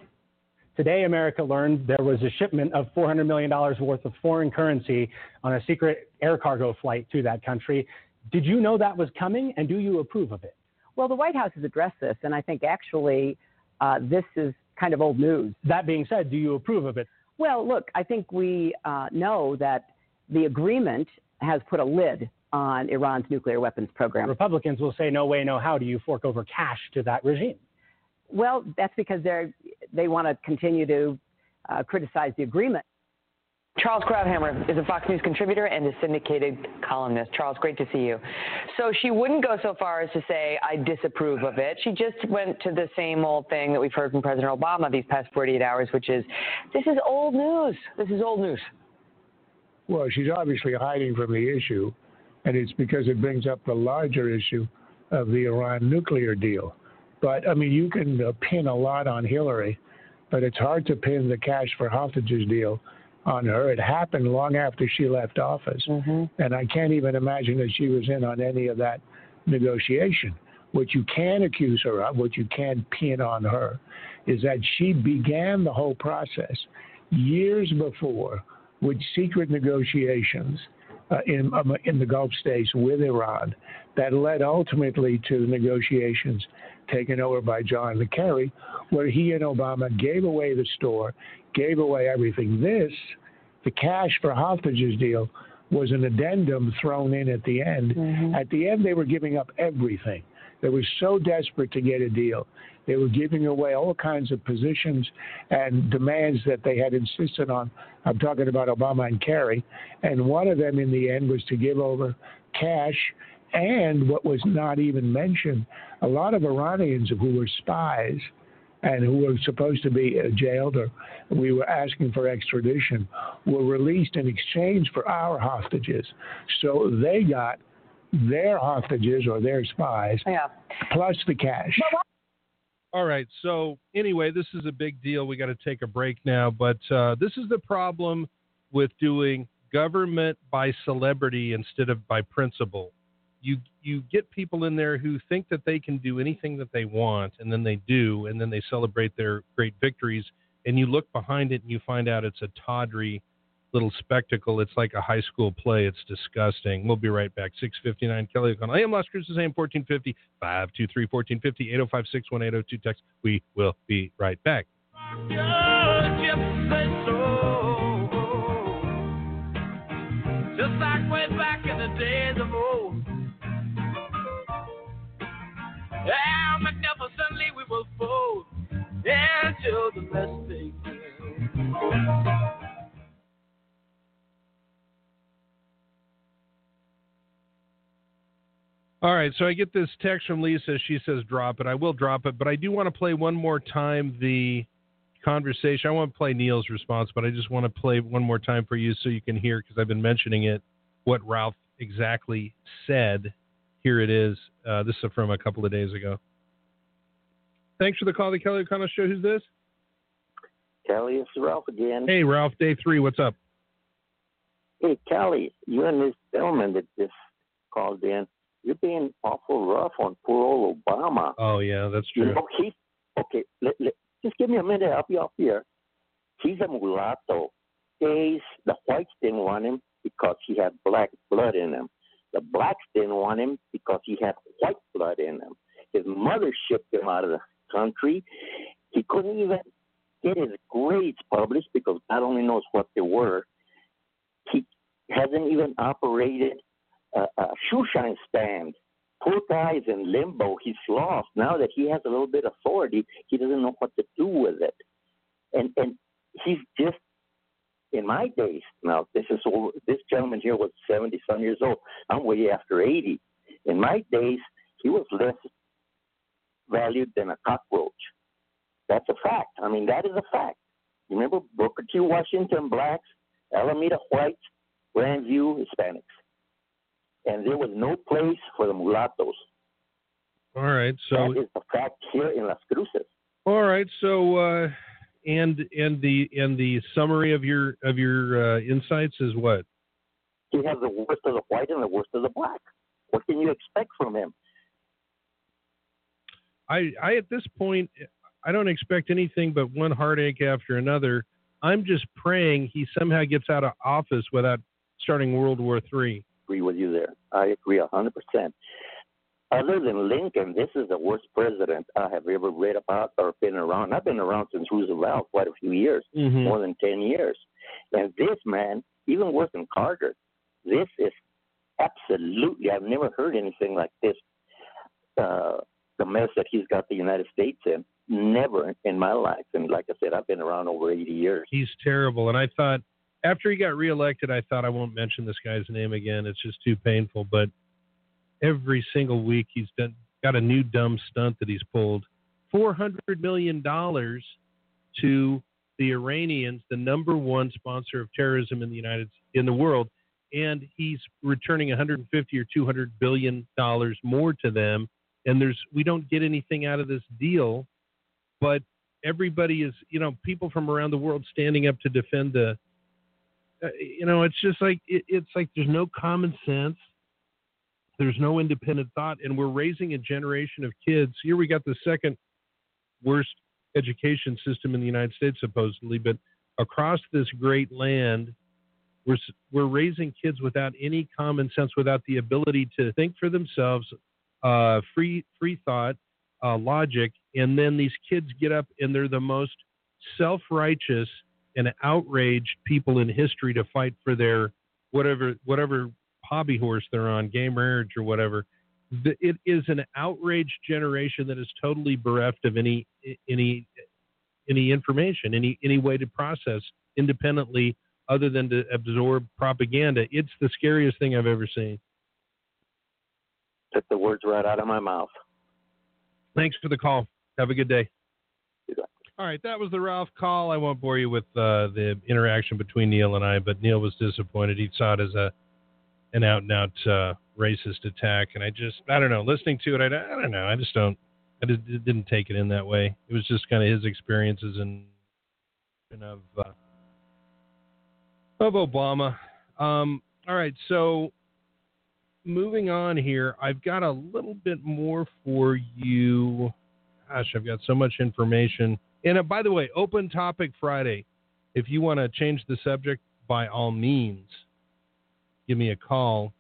Today, America learned there was a shipment of four hundred million dollars worth of foreign currency on a secret air cargo flight to that country. Did you know that was coming, and do you approve of it? Well, the White House has addressed this, and I think actually uh, this is kind of old news. That being said, do you approve of it? Well, look, I think we uh, know that the agreement has put a lid on Iran's nuclear weapons program. Republicans will say, no way, no how do you fork over cash to that regime? Well, that's because they're they want to continue to uh, criticize the agreement. Charles Krauthammer is a Fox News contributor and a syndicated columnist. Charles, great to see you. So she wouldn't go so far as to say, I disapprove of it. She just went to the same old thing that we've heard from President Obama these past forty-eight hours, which is, this is old news. This is old news. Well, she's obviously hiding from the issue, and it's because it brings up the larger issue of the Iran nuclear deal. But, I mean, you can uh, pin a lot on Hillary, but it's hard to pin the cash for hostages deal on her. It happened long after she left office, mm-hmm. and I can't even imagine that she was in on any of that negotiation. What you can accuse her of, what you can pin on her, is that she began the whole process years before with secret negotiations uh, in, um, in the Gulf states with Iran that led ultimately to negotiations taken over by John Kerry, where he and Obama gave away the store, gave away everything. This, the cash for hostages deal, was an addendum thrown in at the end. Mm-hmm. At the end, they were giving up everything. They were so desperate to get a deal. They were giving away all kinds of positions and demands that they had insisted on. I'm talking about Obama and Kerry. And one of them in the end was to give over cash. And what was not even mentioned, a lot of Iranians who were spies and who were supposed to be jailed or we were asking for extradition were released in exchange for our hostages. So they got their hostages or their spies, yeah. plus the cash. All right. So anyway, this is a big deal. We got to take a break now, but uh, this is the problem with doing government by celebrity instead of by principle. You you get people in there who think that they can do anything that they want, and then they do, and then they celebrate their great victories, and you look behind it and you find out it's a tawdry little spectacle. It's like a high school play. It's disgusting. We'll be right back. six fifty-nine Kelly O'Connell. I am Las Cruces, A M fourteen fifty, five two three, one four five zero, eight oh five, six one eight oh two text. We will be right back. Just like way back in the days of old. How magnificently we will fold into the best thing. All right, so I get this text from Lisa. She says drop it. I will drop it, but I do want to play one more time the conversation. I won't play Neil's response, but I just want to play one more time for you so you can hear, because I've been mentioning it, what Ralph exactly said. Here it is. Uh, this is from a couple of days ago. Thanks for the call, the Kelly O'Connell Show. Who's this? Kelly, it's Ralph again. Hey, Ralph, day three. What's up? Hey, Kelly, you and this gentleman that just called in, you're being awful rough on poor old Obama. Oh, yeah, that's true. You know, he, okay, let, let, just give me a minute. I'll be off here. He's a mulatto. He's, the whites didn't want him because he had black blood in him. The blacks didn't want him because he had white blood in him. His mother shipped him out of the country. He couldn't even get his grades published because God only knows what they were. He hasn't even operated a, a shoe shine stand. Poor guy's in limbo. He's lost. Now that he has a little bit of authority, he doesn't know what to do with it. And and he's just, in my days, now this is over, this gentleman here was seventy some years old. I'm way after eighty. In my days, he was less valued than a cockroach. That's a fact. I mean, that is a fact. You remember Booker T. Washington, blacks, Alameda, whites, Grandview, Hispanics. And there was no place for the mulattoes. All right, so that is the fact here in Las Cruces. All right, so uh, and and the and the summary of your of your uh, insights is what? He has the worst of the white and the worst of the black. What can you expect from him? I I at this point I don't expect anything but one heartache after another. I'm just praying he somehow gets out of office without starting World War Three. Agree with you there. I agree a hundred percent. Other than Lincoln, this is the worst president I have ever read about or been around. I've been around since Roosevelt, quite a few years, mm-hmm. more than ten years. And this man, even worse than Carter, this is absolutely, I've never heard anything like this. Uh, the mess that he's got the United States in, never in my life. And like I said, I've been around over eighty years. He's terrible. And I thought, after he got reelected, I thought I won't mention this guy's name again. It's just too painful. But every single week he's done, got a new dumb stunt that he's pulled. four hundred million dollars to the Iranians, the number one sponsor of terrorism in the United in the world, and he's returning one hundred fifty or two hundred billion dollars more to them. And there's we don't get anything out of this deal, but everybody is, you know, people from around the world standing up to defend the. Uh, you know, it's just like it, it's like there's no common sense. There's no independent thought, and we're raising a generation of kids. Here we got the second worst education system in the United States, supposedly, but across this great land, we're we're raising kids without any common sense, without the ability to think for themselves, uh, free free thought, uh, logic, and then these kids get up and they're the most self-righteous and outraged people in history to fight for their whatever whatever hobby horse they're on, gay marriage or whatever. It is an outraged generation that is totally bereft of any any any information, any any way to process independently other than to absorb propaganda. It's the scariest thing I've ever seen. Took the words right out of my mouth. Thanks for the call. Have a good day. All right, that was the Ralph call. I won't bore you with uh, the interaction between Neil and I, but Neil was disappointed. He saw it as a an out-and-out uh, racist attack. And I just, I don't know, listening to it, I, I don't know. I just don't, I just didn't take it in that way. It was just kind of his experiences and of, uh, of Obama. Um, all right. So moving on here, I've got a little bit more for you. Gosh, I've got so much information. And uh, by the way, Open Topic Friday. If you want to change the subject, by all means, give me a call.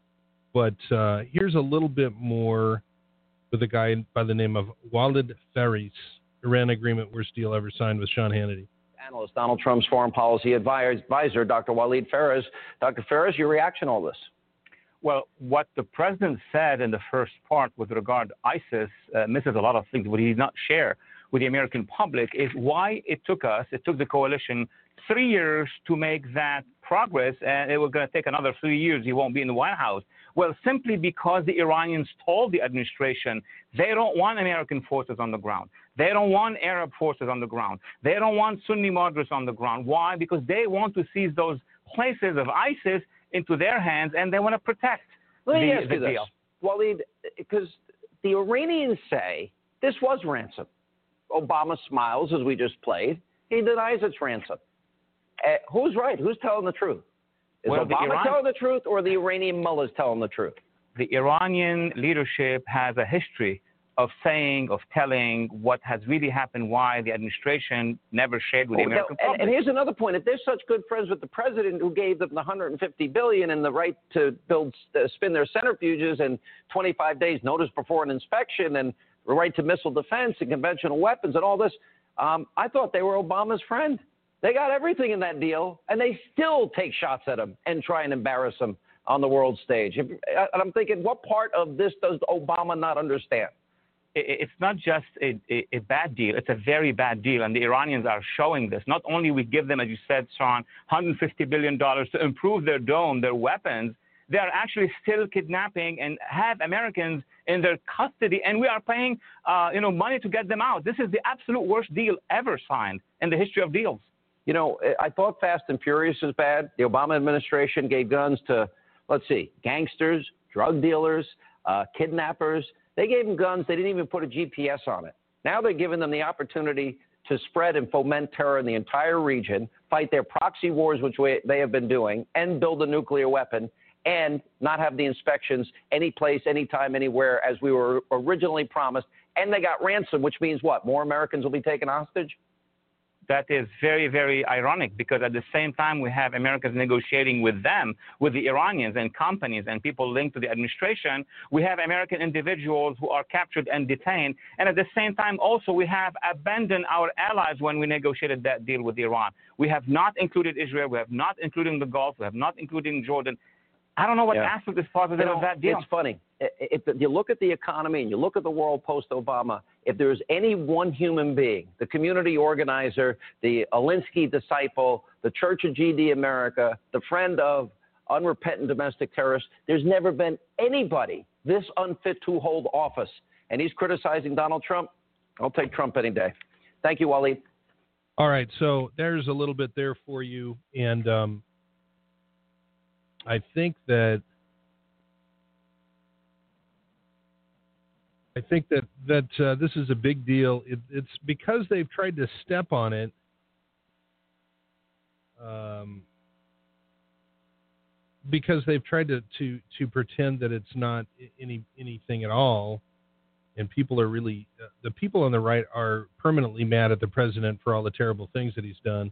But uh, here's a little bit more with a guy by the name of Walid Phares, Iran agreement, worst deal ever signed with Sean Hannity. Analyst, Donald Trump's foreign policy advisor, Doctor Walid Phares. Doctor Phares, your reaction to all this? Well, what the president said in the first part with regard to ISIS uh, misses a lot of things. What he did not share with the American public is why it took us, it took the coalition three years to make that progress, and it was going to take another three years. He won't be in the White House. Well, simply because the Iranians told the administration they don't want American forces on the ground. They don't want Arab forces on the ground. They don't want Sunni moderates on the ground. Why? Because they want to seize those places of ISIS into their hands, and they want to protect Let me the, ask the you this, deal. Walid, because the Iranians say this was ransom. Obama smiles as we just played. He denies it's ransom. Uh, who's right? Who's telling the truth? Is Well, the Obama Iran- telling the truth, or the Iranian mullahs telling the truth? The Iranian leadership has a history of saying, of telling what has really happened, why the administration never shared with the Oh, American now, public. and, and here's another point: if they're such good friends with the president, who gave them the one hundred fifty billion dollars and the right to build, uh, spin their centrifuges, and twenty-five days notice before an inspection, and the right to missile defense and conventional weapons, and all this, um, I thought they were Obama's friend. They got everything in that deal, and they still take shots at him and try and embarrass him on the world stage. If, and I'm thinking, what part of this does Obama not understand? It's not just a, a, a bad deal. It's a very bad deal, and the Iranians are showing this. Not only we give them, as you said, Sean, one hundred fifty billion dollars to improve their dome, their weapons, they are actually still kidnapping and have Americans in their custody, and we are paying uh, you know, money to get them out. This is the absolute worst deal ever signed in the history of deals. You know, I thought Fast and Furious was bad. The Obama administration gave guns to, let's see, gangsters, drug dealers, uh, kidnappers. They gave them guns. They didn't even put a G P S on it. Now they're giving them the opportunity to spread and foment terror in the entire region, fight their proxy wars, which we, they have been doing, and build a nuclear weapon, and not have the inspections any place, anytime, anywhere, as we were originally promised. And they got ransom, which means what? More Americans will be taken hostage? That is very, very ironic, because at the same time we have Americans negotiating with them, with the Iranians and companies and people linked to the administration. We have American individuals who are captured and detained. And at the same time also we have abandoned our allies when we negotiated that deal with Iran. We have not included Israel. We have not included the Gulf. We have not included Jordan. I don't know what Yeah. aspect is positive You know, of that deal. It's funny. If you look at the economy and you look at the world post-Obama, if there's any one human being, the community organizer, the Alinsky disciple, the Church of G D America, the friend of unrepentant domestic terrorists, there's never been anybody this unfit to hold office. And he's criticizing Donald Trump. I'll take Trump any day. Thank you, Walid. All right, so there's a little bit there for you, and um, I think that I think that that uh, this is a big deal. It, it's because they've tried to step on it. Um, because they've tried to, to, to pretend that it's not any anything at all, and people are really uh, the people on the right are permanently mad at the president for all the terrible things that he's done.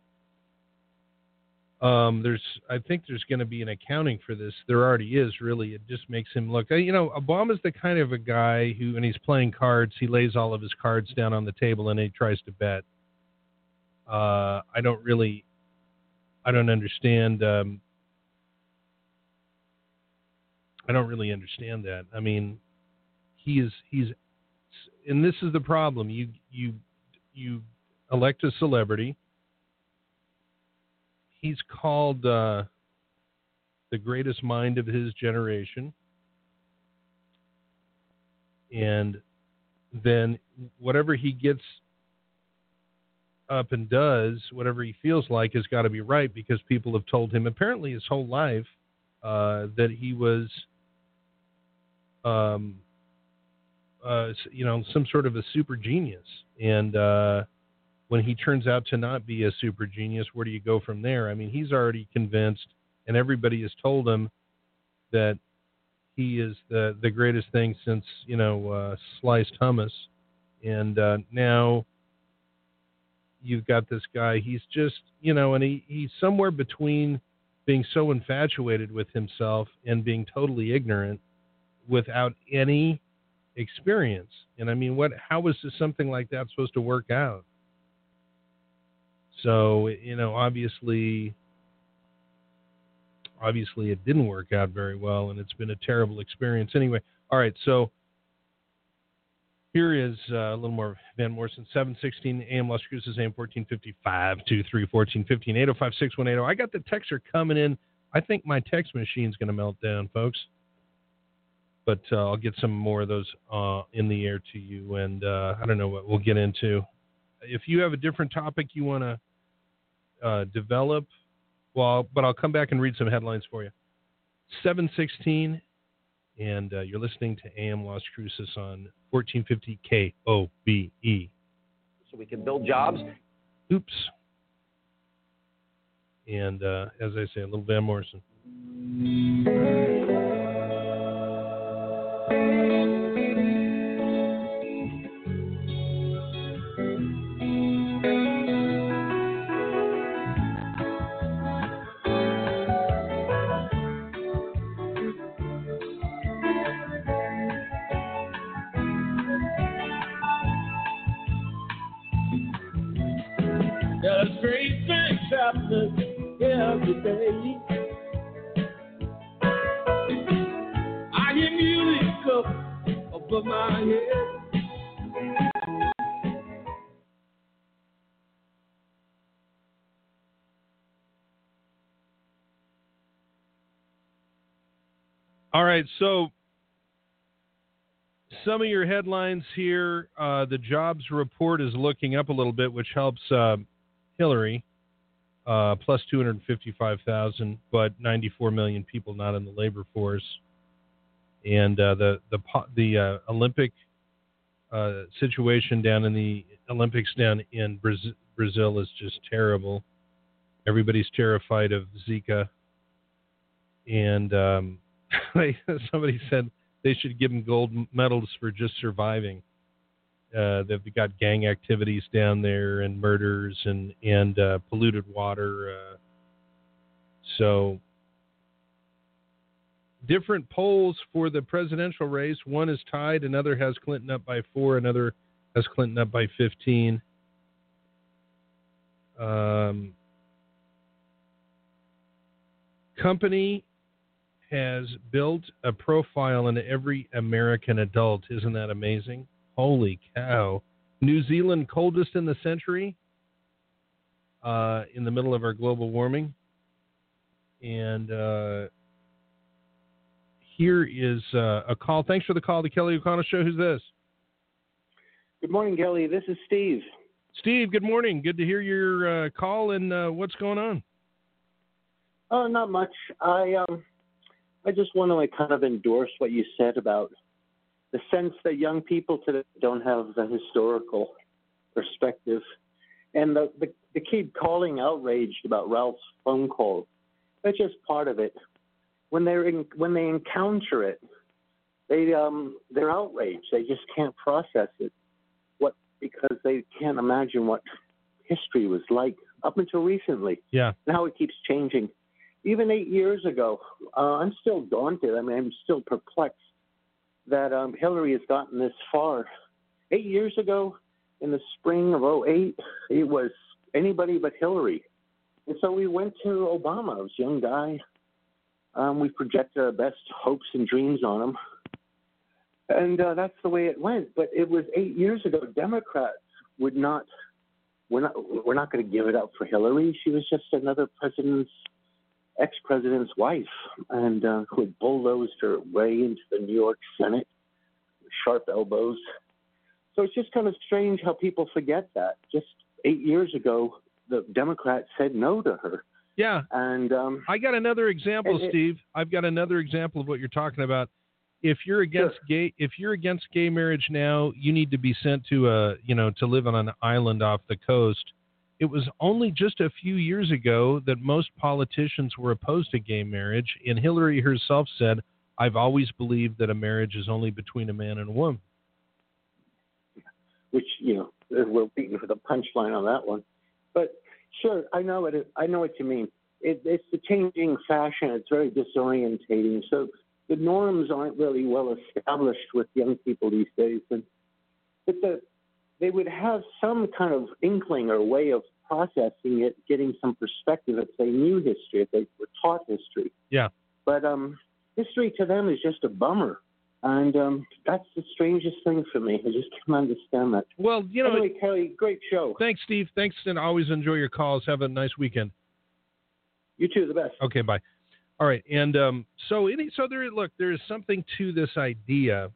Um, there's, I think there's going to be an accounting for this. There already is, really. It just makes him look, you know, Obama's the kind of a guy who, when he's playing cards, he lays all of his cards down on the table and he tries to bet. Uh, I don't really, I don't understand. Um, I don't really understand that. I mean, he is, he's, and this is the problem. You, you, you elect a celebrity. He's called uh, the greatest mind of his generation. And then whatever he gets up and does, whatever he feels like, has got to be right, because people have told him apparently his whole life uh, that he was um, uh, you know, some sort of a super genius. And uh, when he turns out to not be a super genius, where do you go from there? I mean, he's already convinced, and everybody has told him that he is the the greatest thing since, you know, uh, sliced hummus. And uh, now you've got this guy. He's just, you know, and he, he's somewhere between being so infatuated with himself and being totally ignorant without any experience. And I mean, what? How is this, something like that supposed to work out? So, you know, obviously, obviously it didn't work out very well, and it's been a terrible experience. Anyway, all right, so here is uh, a little more Van Morrison, seven sixteen A M Las Cruces, A M fourteen fifty, five two three, fourteen fifteen, eight oh five, six one eight oh. I got the texter coming in. I think my text machine's going to melt down, folks. But uh, I'll get some more of those uh, in the air to you, and uh, I don't know what we'll get into. If you have a different topic you want to uh, develop, well, but I'll come back and read some headlines for you. seven sixteen, and uh, you're listening to A M Las Cruces on fourteen fifty K O B E. So we can build jobs. Oops. And uh, as I say, a little Van Morrison. There's great things happening every day. I hear music up above my head. All right, so some of your headlines here. Uh, the jobs report is looking up a little bit, which helps uh, Hillary, uh, plus two hundred fifty-five thousand, but ninety-four million people not in the labor force. And uh, the the the uh, Olympic uh, situation down in the Olympics down in Brazil, Brazil is just terrible. Everybody's terrified of Zika. And um, somebody said they should give them gold medals for just surviving. Uh, they've got gang activities down there and murders and, and uh, polluted water. Uh, so different polls for the presidential race. One is tied. Another has Clinton up by four. Another has Clinton up by fifteen. Um, company has built a profile on every American adult. Isn't that amazing? Holy cow. New Zealand, coldest in the century, uh, in the middle of our global warming. And uh, here is uh, a call. Thanks for the call to Kelly O'Connell Show. Who's this? Good morning, Kelly. This is Steve. Steve, good morning. Good to hear your uh, call, and uh, what's going on? Oh, not much. I um, I just want to like kind of endorse what you said about the sense that young people today don't have the historical perspective. And the, the, the kid calling outraged about Ralph's phone call, that's just part of it. When they're in, when they encounter it, they um they're outraged. They just can't process it. What because they can't imagine what history was like up until recently. Yeah. And how it keeps changing. Even eight years ago, uh, I'm still daunted. I mean, I'm still perplexed that um, Hillary has gotten this far. Eight years ago, in the spring of oh eight, it was anybody but Hillary. And so we went to Obama. I was a young guy. Um, we projected our best hopes and dreams on him. And uh, that's the way it went. But it was eight years ago. Democrats would not, we're not, we're not going to give it up for Hillary. She was just another president's, ex-president's wife, and uh, who had bulldozed her way into the New York Senate with sharp elbows. So it's just kind of strange how people forget that. Just eight years ago, the Democrats said no to her. Yeah. And um, I got another example, it, Steve. I've got another example of what you're talking about. if you're against gay, if you're against gay marriage now, you need to be sent to a, you know, to live on an island off the coast. It was only just a few years ago that most politicians were opposed to gay marriage, and Hillary herself said, "I've always believed that a marriage is only between a man and a woman." Which, you know, we're beating for the punchline on that one. But sure, I know it. I know what you mean. It, it's the changing fashion. It's very disorientating. So the norms aren't really well established with young people these days, and but the they would have some kind of inkling or way of processing it, getting some perspective if they knew history, if they were taught history. Yeah. But um, history to them is just a bummer. And um, that's the strangest thing for me. I just can't understand that. Well, you know. Anyway, Kelly, great show. Thanks, Steve. Thanks, and always enjoy your calls. Have a nice weekend. You too, the best. Okay, bye. All right, and um, so any, so there. Look, there is something to this idea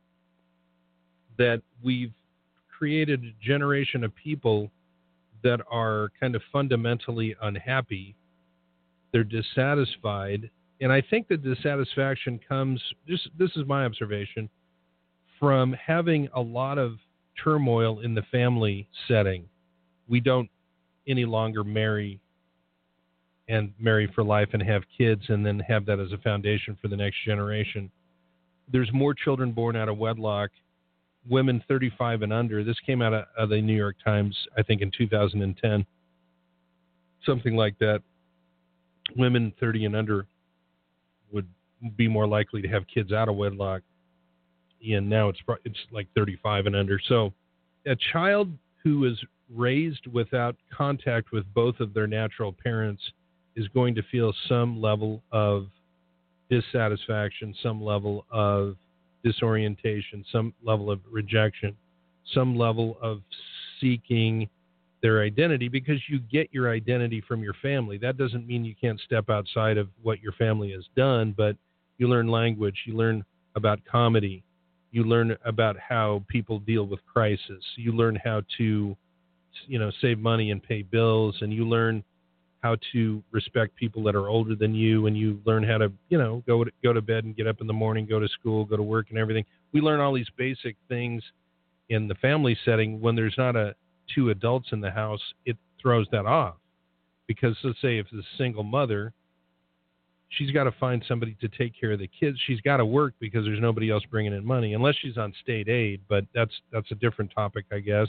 that we've created a generation of people that are kind of fundamentally unhappy. They're dissatisfied, and I think the dissatisfaction comes. Just this is my observation from having a lot of turmoil in the family setting. We don't any longer marry and marry for life and have kids and then have that as a foundation for the next generation. There's more children born out of wedlock. Women thirty-five and under. This came out of, of the New York Times, I think, in two thousand ten, something like that. Women thirty and under would be more likely to have kids out of wedlock, and now it's it's like thirty-five and under. So, a child who is raised without contact with both of their natural parents is going to feel some level of dissatisfaction, some level of disorientation, some level of rejection, some level of seeking their identity, because you get your identity from your family. That doesn't mean you can't step outside of what your family has done, but you learn language, you learn about comedy, you learn about how people deal with crisis, you learn how to, you know, save money and pay bills, and you learn how to respect people that are older than you, and you learn how to, you know, go to, go to bed and get up in the morning, go to school, go to work and everything. We learn all these basic things in the family setting. When there's not a two adults in the house, it throws that off. Because let's say if it's a single mother, she's got to find somebody to take care of the kids. She's got to work because there's nobody else bringing in money, unless she's on state aid, but that's that's a different topic, I guess.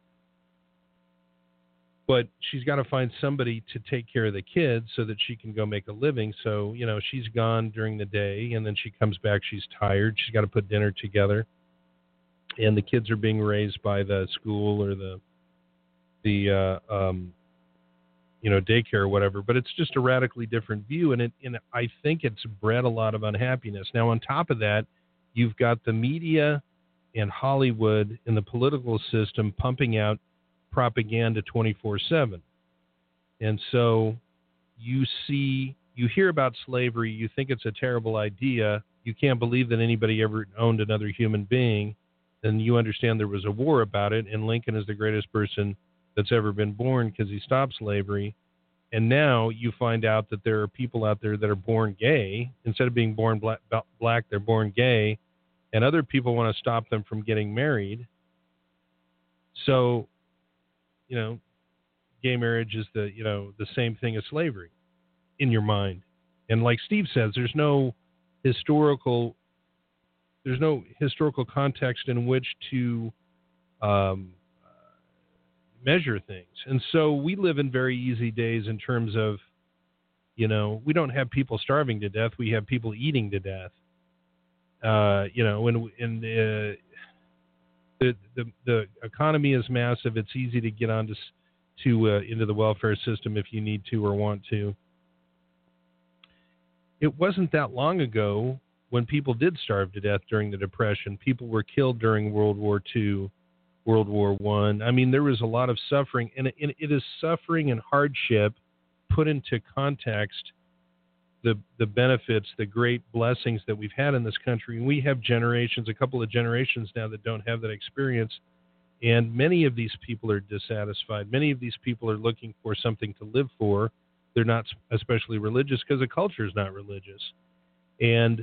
But she's got to find somebody to take care of the kids so that she can go make a living. So, you know, she's gone during the day, and then she comes back, she's tired. She's got to put dinner together. And the kids are being raised by the school or the, the uh, um, you know, daycare or whatever. But it's just a radically different view, and, it, and I think it's bred a lot of unhappiness. Now, on top of that, you've got the media and Hollywood and the political system pumping out propaganda twenty-four seven. And so you see, you hear about slavery, you think it's a terrible idea, you can't believe that anybody ever owned another human being, and you understand there was a war about it, and Lincoln is the greatest person that's ever been born because he stopped slavery. And now you find out that there are people out there that are born gay. Instead of being born black, black they're born gay, and other people want to stop them from getting married. So, you know, gay marriage is the, you know, the same thing as slavery in your mind. And like Steve says, there's no historical, there's no historical context in which to um, measure things. And so we live in very easy days in terms of, you know, we don't have people starving to death. We have people eating to death. Uh, you know, and, and uh, The, the the economy is massive. It's easy to get onto to uh, into the welfare system if you need to or want to. It wasn't that long ago when people did starve to death during the Depression. People were killed during World War Two, World War One. I. I mean, there was a lot of suffering, and it, it is suffering and hardship put into context. The, the benefits, the great blessings that we've had in this country. And we have generations, a couple of generations now that don't have that experience. And many of these people are dissatisfied. Many of these people are looking for something to live for. They're not especially religious because the culture is not religious. And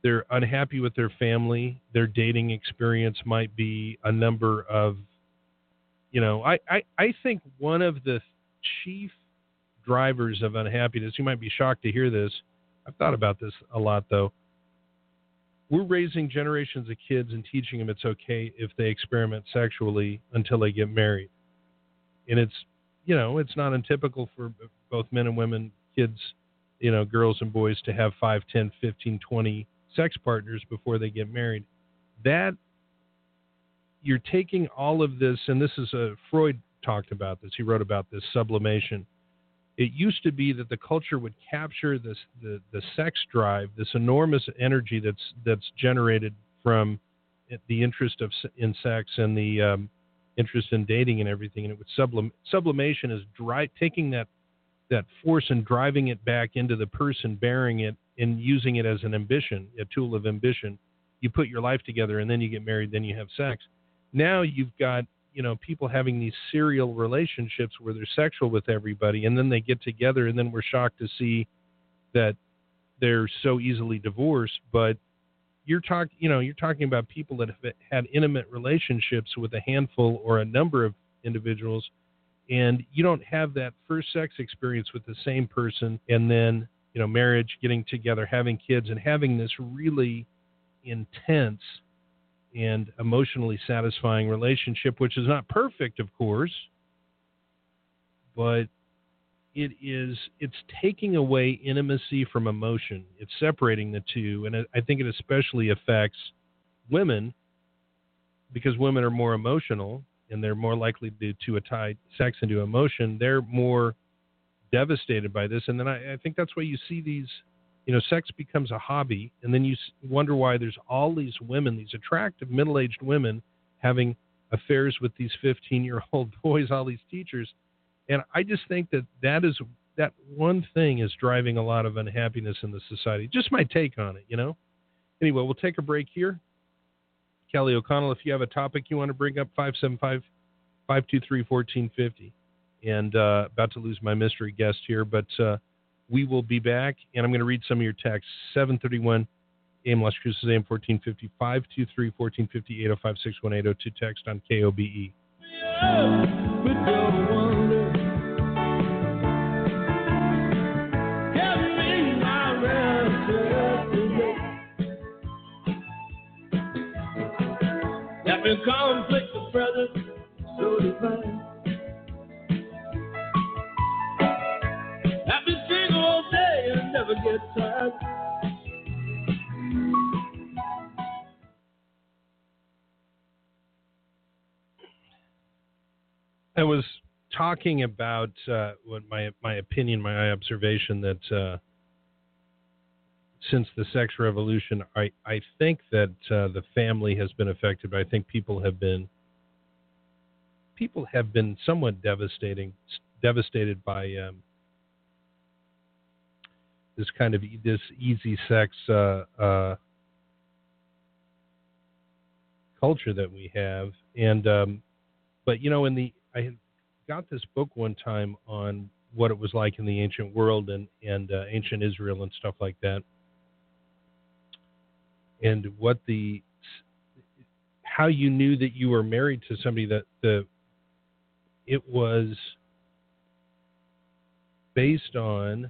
they're unhappy with their family. Their dating experience might be a number of, you know, I, I, I think one of the chief drivers of unhappiness, you might be shocked to hear this. I've thought about this a lot, though. We're raising generations of kids and teaching them it's okay if they experiment sexually until they get married. And it's, you know, it's not untypical for both men and women, kids, you know, girls and boys to have five, ten, fifteen, twenty sex partners before they get married. That, you're taking all of this, and this is a, Freud talked about this. He wrote about this, sublimation. It used to be that the culture would capture this, the, the sex drive, this enormous energy that's that's generated from the interest of in sex and the um, interest in dating and everything, and it would sublim. Sublimation is dry, taking that that force and driving it back into the person bearing it and using it as an ambition, a tool of ambition. You put your life together, and then you get married, then you have sex. Now you've got, you know, people having these serial relationships where they're sexual with everybody, and then they get together, and then we're shocked to see that they're so easily divorced. But you're talking, you know, you're talking about people that have had intimate relationships with a handful or a number of individuals, and you don't have that first sex experience with the same person, and then, you know, marriage, getting together, having kids, and having this really intense and emotionally satisfying relationship, which is not perfect, of course, but it is, it's taking away intimacy from emotion. It's separating the two, and I think it especially affects women because women are more emotional and they're more likely to, to tie sex into emotion. They're more devastated by this, and then I, I think that's why you see these, you know, sex becomes a hobby, and then you wonder why there's all these women, these attractive middle-aged women, having affairs with these fifteen-year-old boys, all these teachers. And I just think that that is, that one thing is driving a lot of unhappiness in the society. Just my take on it, you know? Anyway, we'll take a break here. Kelly O'Connell, if you have a topic you want to bring up, five seven five, five two three, one four five zero. And uh, about to lose my mystery guest here, but uh, we will be back, and I'm going to read some of your texts. seven thirty-one A M Las Cruces, A M fourteen fifty, five two three, one four five zero, eight oh five, six one eight oh two, text on K O B E. Let me conflict the present, so divine. Happy sing all day and never get tired. I was talking about uh, what my my opinion, my observation that uh, since the sex revolution, I, I think that uh, the family has been affected, but I think people have been people have been somewhat devastating, devastated by um, this kind of this easy sex uh, uh, culture that we have, and um, but you know, in the I had got this book one time on what it was like in the ancient world and and uh, ancient Israel and stuff like that. And what the, how you knew that you were married to somebody, that the, it was based on,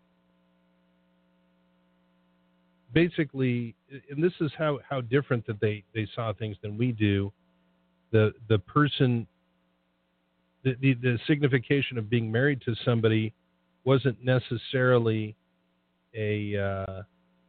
basically, and this is how, how different that they, they saw things than we do. The the person, the, the the signification of being married to somebody wasn't necessarily a. Uh,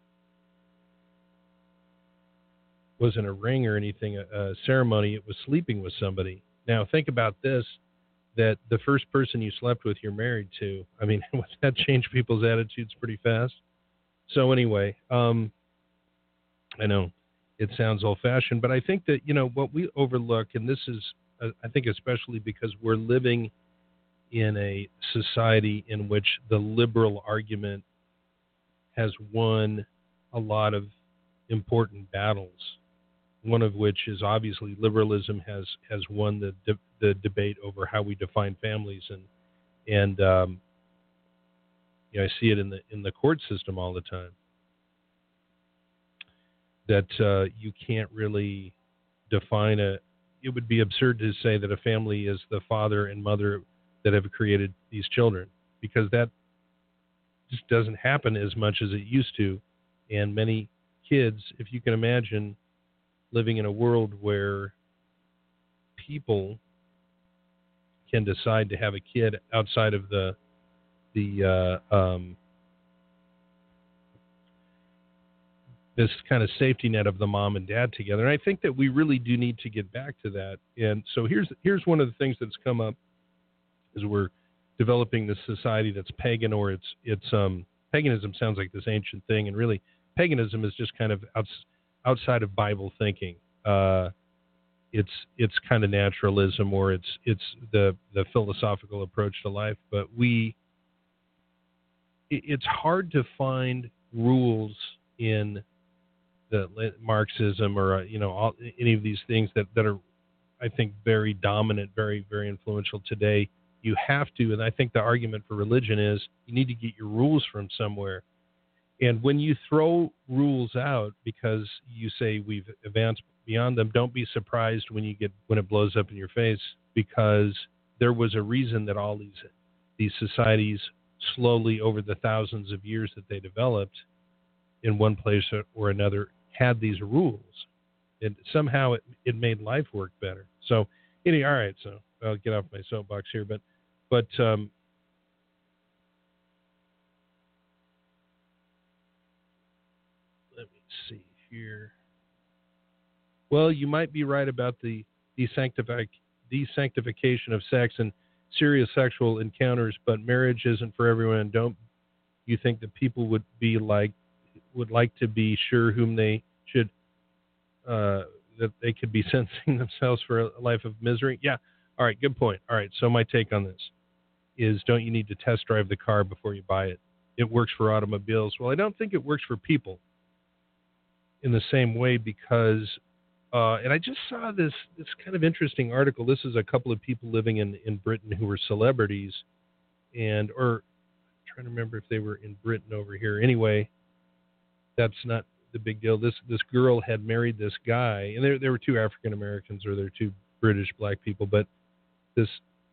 wasn't a ring or anything, a, a ceremony. It was sleeping with somebody. Now think about this, that the first person you slept with, you're married to. I mean, that changed people's attitudes pretty fast. So anyway, um, I know it sounds old-fashioned, but I think that, you know, what we overlook, and this is, uh, I think especially because we're living in a society in which the liberal argument has won a lot of important battles. One of which is obviously liberalism has, has won the de- the debate over how we define families, and and um, you know, I see it in the in the court system all the time. that uh, you can't really define a. It would be absurd to say that a family is the father and mother that have created these children, because that just doesn't happen as much as it used to. And many kids, if you can imagine living in a world where people can decide to have a kid outside of the the uh, um, this kind of safety net of the mom and dad together. And I think that we really do need to get back to that. And so here's here's one of the things that's come up as we're developing this society that's pagan, or it's it's um, paganism sounds like this ancient thing, and really paganism is just kind of outs, outside of Bible thinking. Uh, it's it's kind of naturalism, or it's it's the the philosophical approach to life. But we it, it's hard to find rules in the Marxism or uh, you know all, any of these things that, that are, I think, very dominant, very very influential today. You have to, and I think the argument for religion is you need to get your rules from somewhere. And when you throw rules out because you say we've advanced beyond them, don't be surprised when you get when it blows up in your face, because there was a reason that all these these societies slowly over the thousands of years that they developed in one place or another had these rules, and somehow it, it made life work better. So anyway, all right, so I'll get off my soapbox here, but but um, let me see here. Well, you might be right about the desanctific, desanctification of sex and serious sexual encounters, but marriage isn't for everyone. Don't you think that people would be like would like to be sure whom they should uh, that they could be sentencing themselves for a life of misery? Yeah. All right. Good point. All right. So my take on this is, don't you need to test drive the car before you buy it? It works for automobiles. Well, I don't think it works for people in the same way, because uh, and I just saw this this kind of interesting article. This is a couple of people living in, in Britain who were celebrities, and or I'm trying to remember if they were in Britain over here. Anyway, that's not the big deal. This this girl had married this guy, and there there were two African Americans, or there were two British black people, but this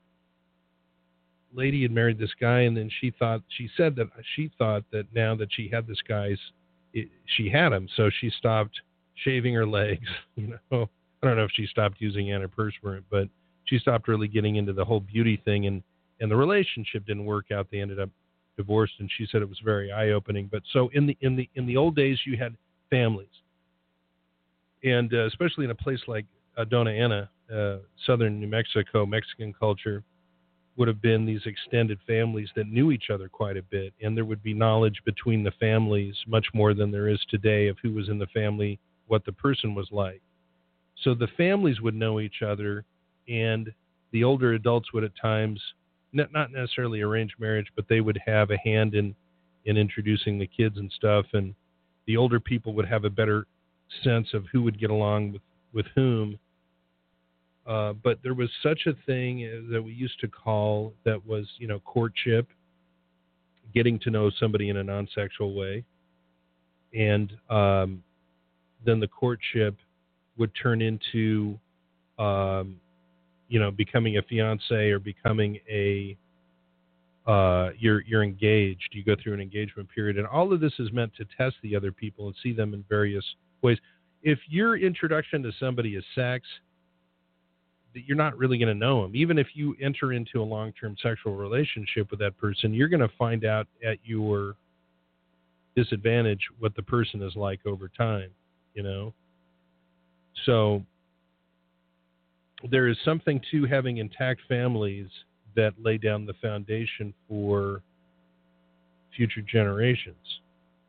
lady had married this guy, and then she thought she said that she thought that now that she had this guy's, it, she had him, so she stopped shaving her legs. You know, I don't know if she stopped using antiperspirant, but she stopped really getting into the whole beauty thing, and and the relationship didn't work out. They ended up divorced, and she said it was very eye-opening. But so in the in the in the old days, you had families, and uh, especially in a place like uh, Dona Ana, uh, southern New Mexico, Mexican culture would have been these extended families that knew each other quite a bit, and there would be knowledge between the families much more than there is today of who was in the family, what the person was like. So the families would know each other, and the older adults would at times, not necessarily arranged marriage, but they would have a hand in, in introducing the kids and stuff, and the older people would have a better sense of who would get along with, with whom. Uh, but there was such a thing that we used to call, that was, you know, courtship, getting to know somebody in a non-sexual way. And um, then the courtship would turn into, um, you know, becoming a fiance or becoming a, uh, you're, you're engaged. You go through an engagement period. And all of this is meant to test the other people and see them in various ways. If your introduction to somebody is sex, you're not really going to know them. Even if you enter into a long-term sexual relationship with that person, you're going to find out at your disadvantage what the person is like over time, you know? So there is something to having intact families that lay down the foundation for future generations.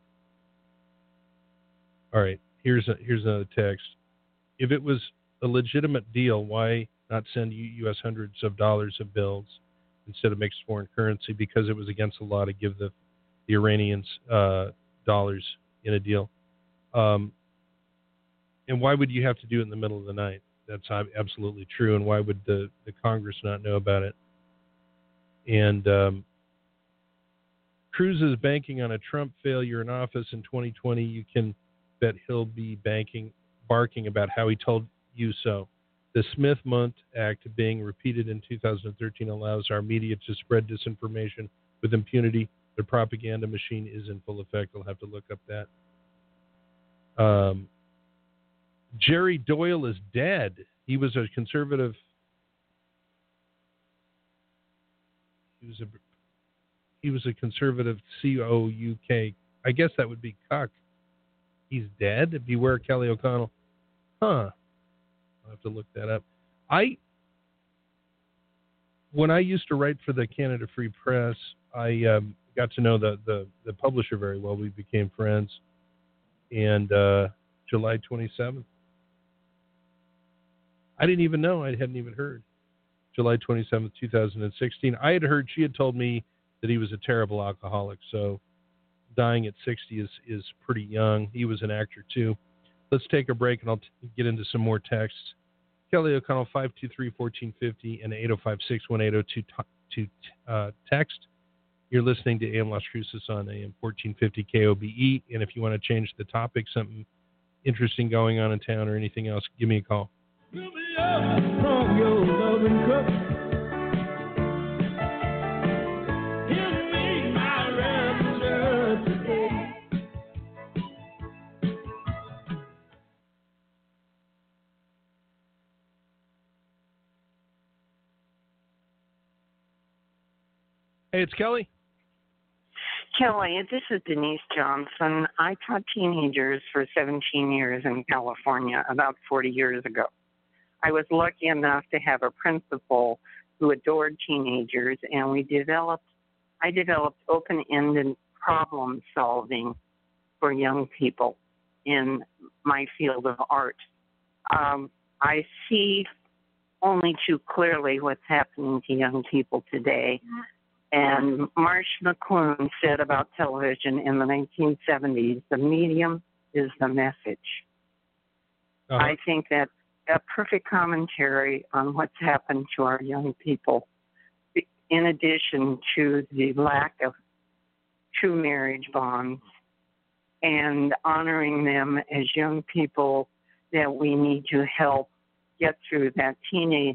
All right, here's a, here's another text. If it was a legitimate deal, why not send U S hundreds of dollars of bills instead of mixed foreign currency? Because it was against the law to give the, the Iranians uh, dollars in a deal. Um, and why would you have to do it in the middle of the night? That's absolutely true. And why would the, the Congress not know about it? And um, Cruz is banking on a Trump failure in office in twenty twenty. You can bet he'll be banking, barking about how he told you so. The Smith-Mundt Act being repeated in two thousand thirteen allows our media to spread disinformation with impunity. The propaganda machine is in full effect. I'll have to look up that. Um, Jerry Doyle is dead. He was a conservative. He was a he was a conservative C O U K. I guess that would be cuck. He's dead. Beware Kelly O'Connell. Huh. I'll have to look that up. I when I used to write for the Canada Free Press, I um, got to know the, the, the publisher very well. We became friends. And uh, July twenty-seventh. I didn't even know. I hadn't even heard. July twenty-seventh, two thousand sixteen. I had heard, she had told me that he was a terrible alcoholic. So dying at sixty is, is pretty young. He was an actor too. Let's take a break and I'll t- get into some more texts. Kelly O'Connell, five two three, one four five zero and eight oh five, six one eight oh two to uh, text. You're listening to A M Las Cruces on A M fourteen fifty K O B E. And if you want to change the topic, something interesting going on in town or anything else, give me a call. Fill me up from your loving cup. Give me my rapture today. Hey, it's Kelly. Kelly, this is Denise Johnson. I taught teenagers for seventeen years in California about forty years ago. I was lucky enough to have a principal who adored teenagers, and we developed, I developed open-ended problem solving for young people in my field of art. Um, I see only too clearly what's happening to young people today. And Marsh McLuhan said about television in the nineteen seventies, the medium is the message. Uh-huh. I think that's a perfect commentary on what's happened to our young people, in addition to the lack of true marriage bonds and honoring them as young people that we need to help get through that teenage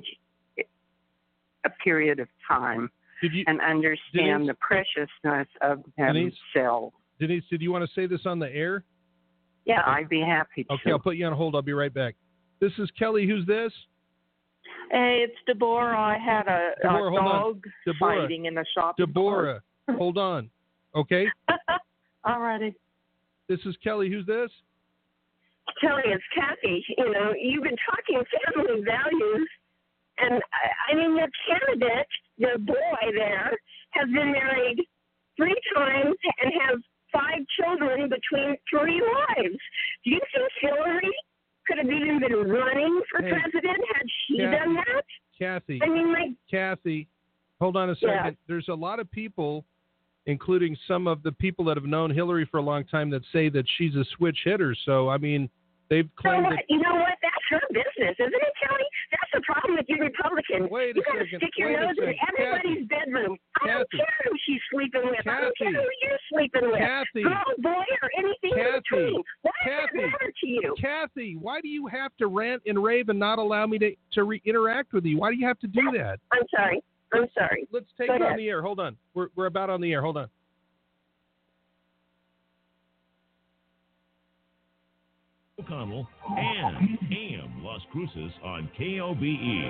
a period of time. Did you, and understand Denise, the preciousness of themselves. Denise, Denise, did you want to say this on the air? Yeah, I'd be happy to. Okay, I'll put you on hold. I'll be right back. This is Kelly. Who's this? Hey, it's Deborah. I had a, Deborah, a dog Deborah, fighting in the shopping Deborah, cart. hold on. Okay? All righty. This is Kelly. Who's this? Kelly, it's Kathy. You know, you've been talking family values. And, I mean, your candidate, your boy there, has been married three times and has five children between three wives. Do you think Hillary could have even been running for hey, president had she Kathy, done that? Kathy. I mean, like... Kathy, hold on a second. Yeah. There's a lot of people, including some of the people that have known Hillary for a long time, that say that she's a switch hitter. So, I mean... They've claimed so what? That, you know what? That's her business, isn't it, Kelly? That's the problem with you Republicans. Wait a you got to second. stick your Wait nose in second. everybody's Kathy. bedroom. I don't Kathy. care who she's sleeping with. Kathy. I don't care who you're sleeping with. Kathy. Girl, boy, or anything Kathy. in between. Why does Kathy. that matter to you? Kathy, why do you have to rant and rave and not allow me to, to re- interact with you? Why do you have to do that? I'm sorry. I'm sorry. Let's take Go it ahead. on the air. Hold on. We're we're about on the air. Hold on. O'Connell and A M Las Cruces on K O B E.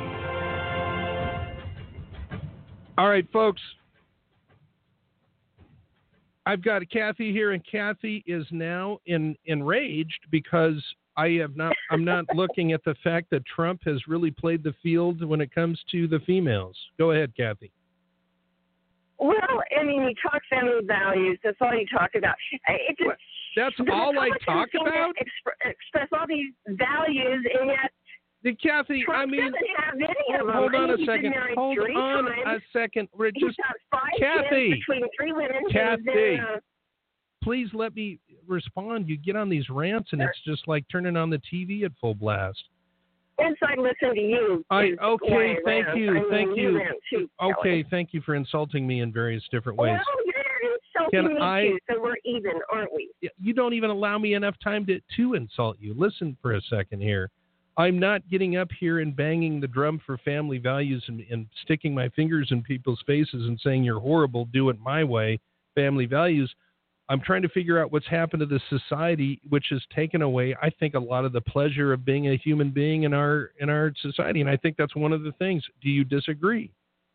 All right, folks. I've got Kathy here, and Kathy is now in, enraged because I have not. I'm not looking at the fact that Trump has really played the field when it comes to the females. Go ahead, Kathy. Well, I mean, you talk family values. That's all you talk about. It just, That's the all I Republicans talk seem to about? Exp- express all these values, and yet the Kathy, Trump I mean, doesn't have any of them. hold I on mean, a he's been second. married Hold three on times. a second. We're He's just got five Kathy. kids between three women. Kathy. Been, uh, Please let me respond. You get on these rants, and it's just like turning on the T V at full blast. Once I listen to you. I, is okay, why I thank rant. you, I mean, thank you. rant too, Okay, Kelly. thank you for insulting me in various different ways. Well, you're insulting Can me I? too, so we're even, aren't we? You don't even allow me enough time to, to insult you. Listen for a second here. I'm not getting up here and banging the drum for family values and, and sticking my fingers in people's faces and saying you're horrible, do it my way, family values. I'm trying to figure out what's happened to this society, which has taken away, I think, a lot of the pleasure of being a human being in our in our society. And I think that's one of the things. Do you disagree?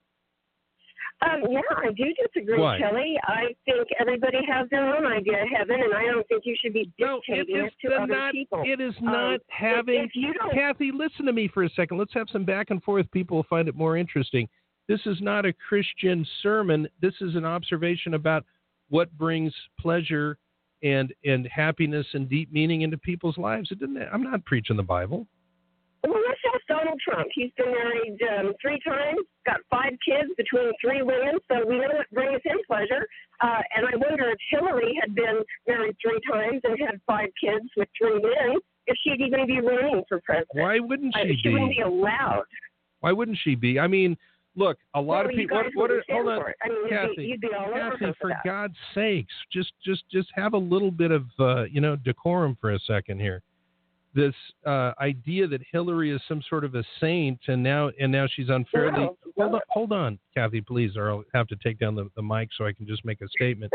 Um, yeah, I do disagree, Why? Kelly. I think everybody has their own idea of heaven, and I don't think you should be dictating it it, to other not, people. It is Um, not if- having. If you don't, Kathy, listen to me for a second. Let's have some back and forth. People will find it more interesting. This is not a Christian sermon. This is an observation about what brings pleasure and and happiness and deep meaning into people's lives. It didn't. I'm not preaching the Bible. well, let's ask Donald Trump. He's been married um, three times, got five kids between three women, so we know what brings him pleasure. Uh, and I wonder if Hillary had been married three times and had five kids with three men, if she'd even be running for president. Why wouldn't she uh, be? She wouldn't be allowed. Why wouldn't she be? I mean, look, a lot Well, of you people. What, guys what are, wouldn't stand hold on, for it. I mean, you'd be- Kathy. you'd be all over Kathy, her for for that. God's sakes, just, just, just have a little bit of, uh, you know, decorum for a second here. This uh, idea that Hillary is some sort of a saint, and now, and now she's unfairly. No, hold on, hold on, Kathy, please, or I'll have to take down the, the mic so I can just make a statement.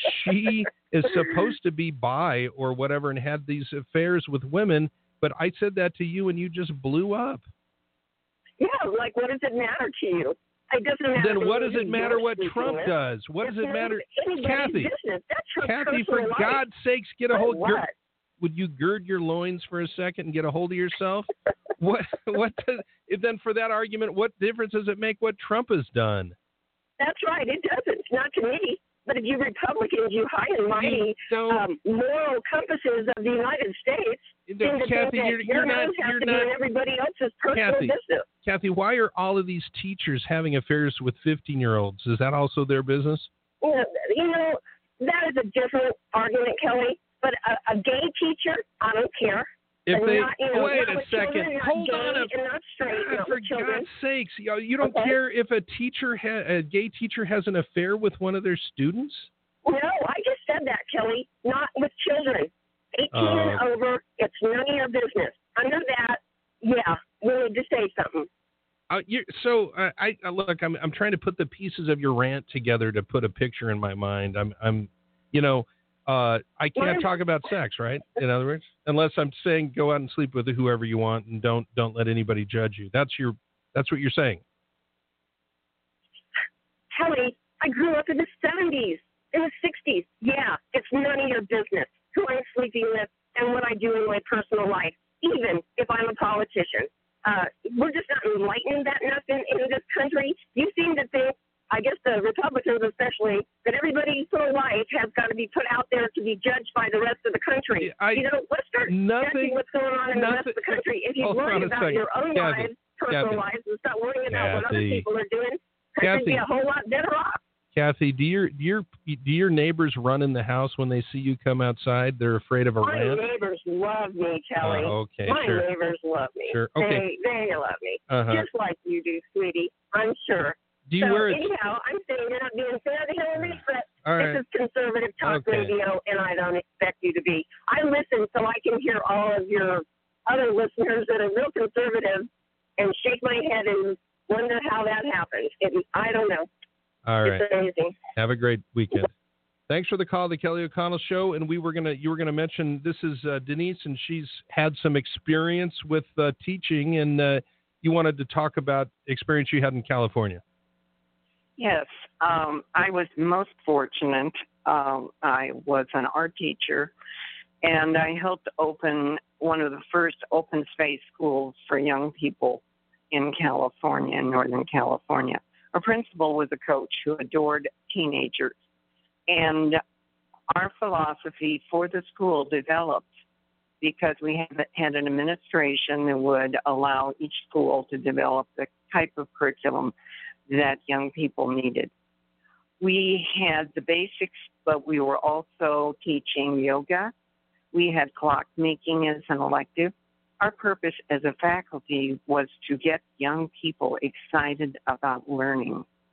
She is supposed to be bi or whatever, and had these affairs with women. But I said that to you, and you just blew up. Yeah, like what does it matter to you? It doesn't matter. Then to what me does who it matter you're what sleeping Trump with. does? What does It's it matter? anybody's Kathy, business. That's her Kathy, for personal life. God's sakes, get a For hold. what? Gird, would you gird your loins for a second and get a hold of yourself? what? What? Does, then for that argument, what difference does it make what Trump has done? That's right. It doesn't. Not to me. But if you Republicans, you high and mighty um, moral compasses of the United States, seem to think Kathy, that you're, your you're not. nose has You're to not. be in everybody else's personal Kathy, business. Kathy, why are all of these teachers having affairs with fifteen-year-olds? Is that also their business? You know, you know, that is a different argument, Kelly. But a, a gay teacher, I don't care. If And they not, you know, wait not a with second, children, not hold gay on a and not straight, God, not for with children. God's sakes, you, know, you don't Okay. care if a teacher, ha- a gay teacher, has an affair with one of their students? No, I just said that, Kelly. Not with children. eighteen and Oh. over, it's none of your business. Under that, yeah, we need to say something. Uh, you so uh, I uh, look. I'm I'm trying to put the pieces of your rant together to put a picture in my mind. I'm I'm, you know, uh, I can't Well, talk about sex, right? In other words, unless I'm saying go out and sleep with whoever you want and don't don't let anybody judge you. That's your that's what you're saying. Kelly, I grew up in the seventies, in the sixties. Yeah, it's none of your business who I'm sleeping with and what I do in my personal life, even if I'm a politician. Uh, we're just not enlightened that enough in, in this country. You seem to think, I guess the Republicans especially, that everybody's whole life has got to be put out there to be judged by the rest of the country. I- you know, let's start nothing- judging what's going on in the rest nothing- of the country. If you Hold worry on a about second. your own Kathy, lives, personal Kathy. lives, and stop worrying about what other Kathy. people are doing, country'd be Kathy. a whole lot better off. Kathy, do your do your do your neighbors run in the house when they see you come outside? They're afraid of a My rant. neighbors love me, Kelly. Oh, okay, My sure. neighbors love me. Sure, okay. They, they love me. Uh-huh. Just like you do, sweetie. I'm sure. Do you so wear a- anyhow, I'm saying you're not being fair to Hillary, but All right. this is conservative talk Okay. radio, and I don't expect you to be. I listen so I can hear all of your other listeners that are real conservative and shake my head and wonder how that happened. It, I don't know. All right. It's amazing. Have a great weekend. Thanks for the call, the Kelly O'Connell Show. And we were gonna, you were gonna mention this is uh, Denise, and she's had some experience with uh, teaching, and uh, you wanted to talk about experience you had in California. Yes, um, I was most fortunate. Um, I was an art teacher, and I helped open one of the first open space schools for young people in California, in Northern California. Our principal was a coach who adored teenagers, and our philosophy for the school developed because we had, had an administration that would allow each school to develop the type of curriculum that young people needed. We had the basics, but we were also teaching yoga. We had clock making as an elective. Our purpose as a faculty was to get young people excited about learning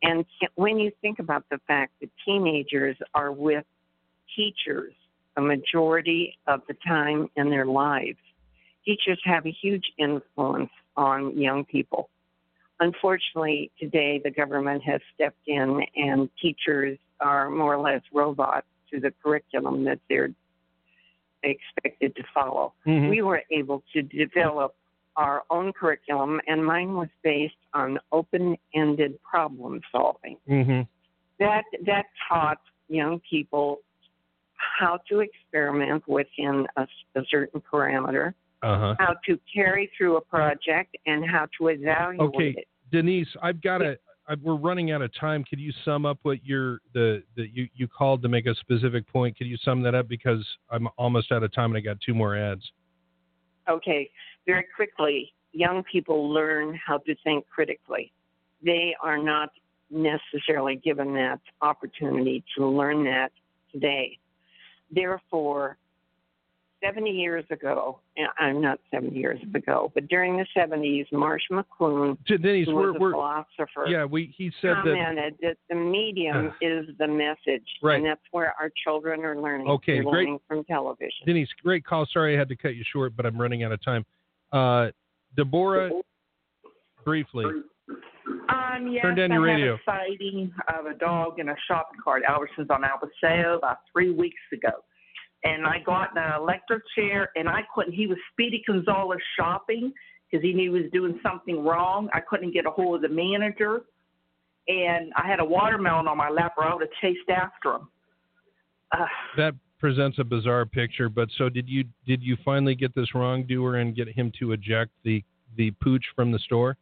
And when you think about the fact that teenagers are with teachers a majority of the time in their lives, teachers have a huge influence on young people. Unfortunately, today the government has stepped in and teachers are more or less robots to the curriculum that they're expected to follow. Mhm. We were able to develop our own curriculum, and mine was based on open-ended problem solving. Mm-hmm. That that taught young people how to experiment within a, a certain parameter, Uh-huh. how to carry through a project, and how to evaluate Okay, it. Denise, I've got to. I, we're running out of time. Could you sum up what you're the the you you called to make a specific point? Could you sum that up, because I'm almost out of time and I got two more ads. Okay, very quickly, young people learn how to think critically. They are not necessarily given that opportunity to learn that today. Therefore, seventy years ago, I'm not seventy years ago, but during the seventies, Marsh McLuhan, Denise, who we're, was a we're philosopher, yeah, we he said that. commented that, the medium is the message, Right. and that's where our children are learning. Okay, They're great. learning from television. Denise, great call. Sorry I had to cut you short, but I'm running out of time. Uh, Deborah, briefly. Um, yes, Turn down I your had radio. a sighting of a dog in a shopping cart. Albertsons on Albaceo about three weeks ago. And I got an electric chair, and I couldn't. He was Speedy Gonzalez shopping because he knew he was doing something wrong. I couldn't get a hold of the manager. And I had a watermelon on my lap, or I would have chased after him. Uh, That presents a bizarre picture, but so did you did you finally get this wrongdoer and get him to eject the, the pooch from the store?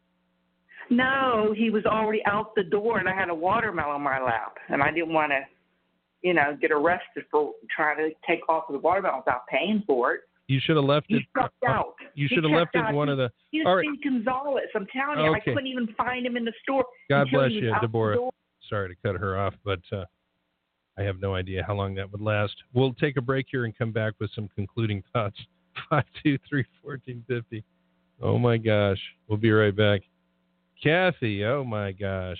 no, he was already out the door, and I had a watermelon on my lap. And I didn't want to, you know, get arrested for trying to take off with the watermelon without paying for it. You should have left He it. stepped out. You He should have left stepped it in out. one of the. He was All right. Speedy Gonzalez. I'm telling you, I Okay. couldn't even find him in the store. God until bless he was you, out the Deborah. door. Sorry to cut her off, but uh, I have no idea how long that would last. We'll take a break here and come back with some concluding thoughts. five two three, one four five zero. Oh, my gosh. We'll be right back. Kathy, oh, my gosh.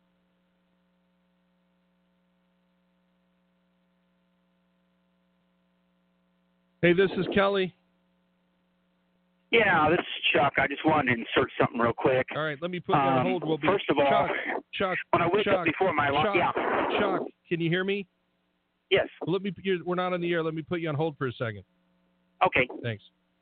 Hey, this is Kelly. Yeah, this is Chuck. I just wanted to insert something real quick. All right, let me put you on Um, hold. We'll be, first of all, Chuck, Chuck, when I wake Chuck, up before my alarm, Chuck, yeah. Chuck, can you hear me? Yes. Well, let me. You're, we're not on the air. Let me put you on hold for a second. Okay. Thanks.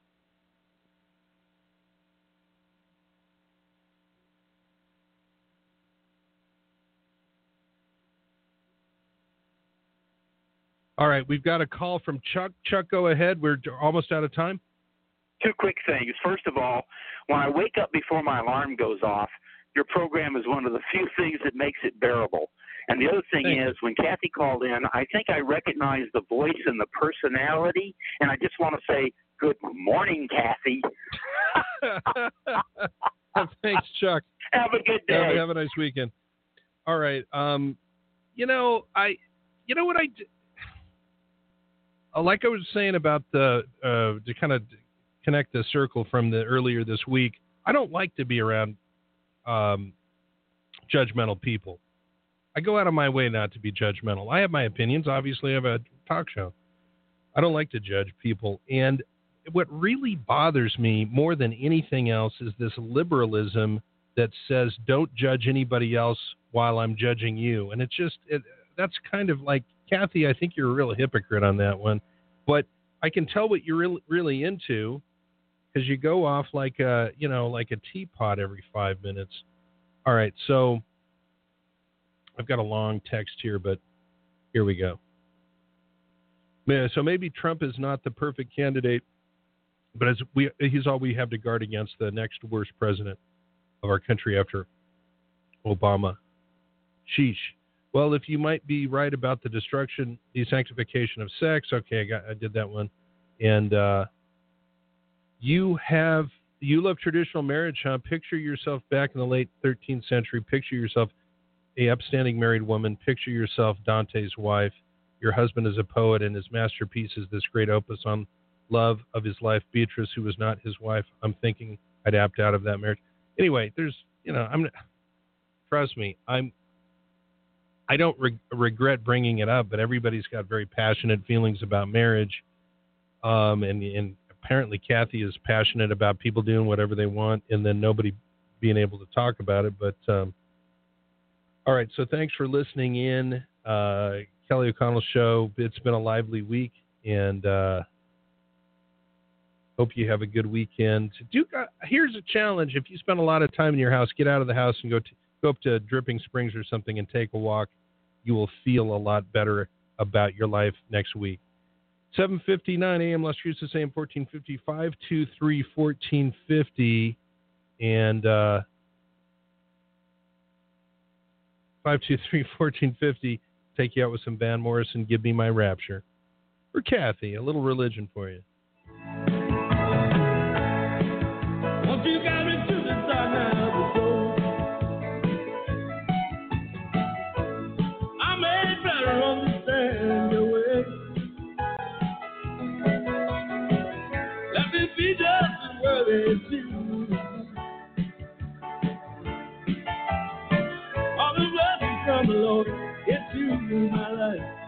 All right, we've got a call from Chuck. Chuck, go ahead. We're almost out of time. Two quick things. First of all, when I wake up before my alarm goes off, your program is one of the few things that makes it bearable. And the other thing Thank is, when Kathy called in, I think I recognized the voice and the personality, and I just want to say, good morning, Kathy. Thanks, Chuck. Have a good day. Have, have a nice weekend. All right. Um, you know, I, you know what I, d- uh, like I was saying about the, uh, to kind of connect the circle from the earlier this week, I don't like to be around um, judgmental people. I go out of my way not to be judgmental. I have my opinions. Obviously, I have a talk show. I don't like to judge people. And what really bothers me more than anything else is this liberalism that says don't judge anybody else while I'm judging you. And it's just, it, that's kind of like, Kathy, I think you're a real hypocrite on that one. But I can tell what you're really, really into because you go off like a, you know, like a teapot every five minutes. All right, so I've got a long text here, but here we go. Yeah, so maybe Trump is not the perfect candidate, but as we, he's all we have to guard against the next worst president of our country after Obama. Sheesh. Well, if you might be right about the destruction, the sanctification of sex, okay, I got, I did that one. And uh, you have, you love traditional marriage, huh? Picture yourself back in the late thirteenth century. Picture yourself a upstanding married woman. Picture yourself Dante's wife. Your husband is a poet, and his masterpiece is this great opus on love of his life, Beatrice, who was not his wife. I'm thinking I'd opt out of that marriage. Anyway, there's, you know, I'm, trust me, I'm, I don't re- regret bringing it up, but everybody's got very passionate feelings about marriage. Um, and, and apparently Kathy is passionate about people doing whatever they want and then nobody being able to talk about it. But, um, all right. So thanks for listening in. Uh, Kelly O'Connell Show. It's been a lively week, and uh, hope you have a good weekend. Do uh, here's a challenge. If you spend a lot of time in your house, get out of the house and go to, go up to Dripping Springs or something and take a walk. You will feel a lot better about your life next week. seven fifty-nine A M Las Cruces, A M fourteen fifty, five two three, fourteen fifty, and uh, five two three, fourteen fifty. Take you out with some Van Morrison, Give Me My Rapture. For Kathy, a little religion for you. Once you got me to the dark night of the soul, I may better understand your way. Let me be just as worthy as you. All the blessings from the Lord into my life.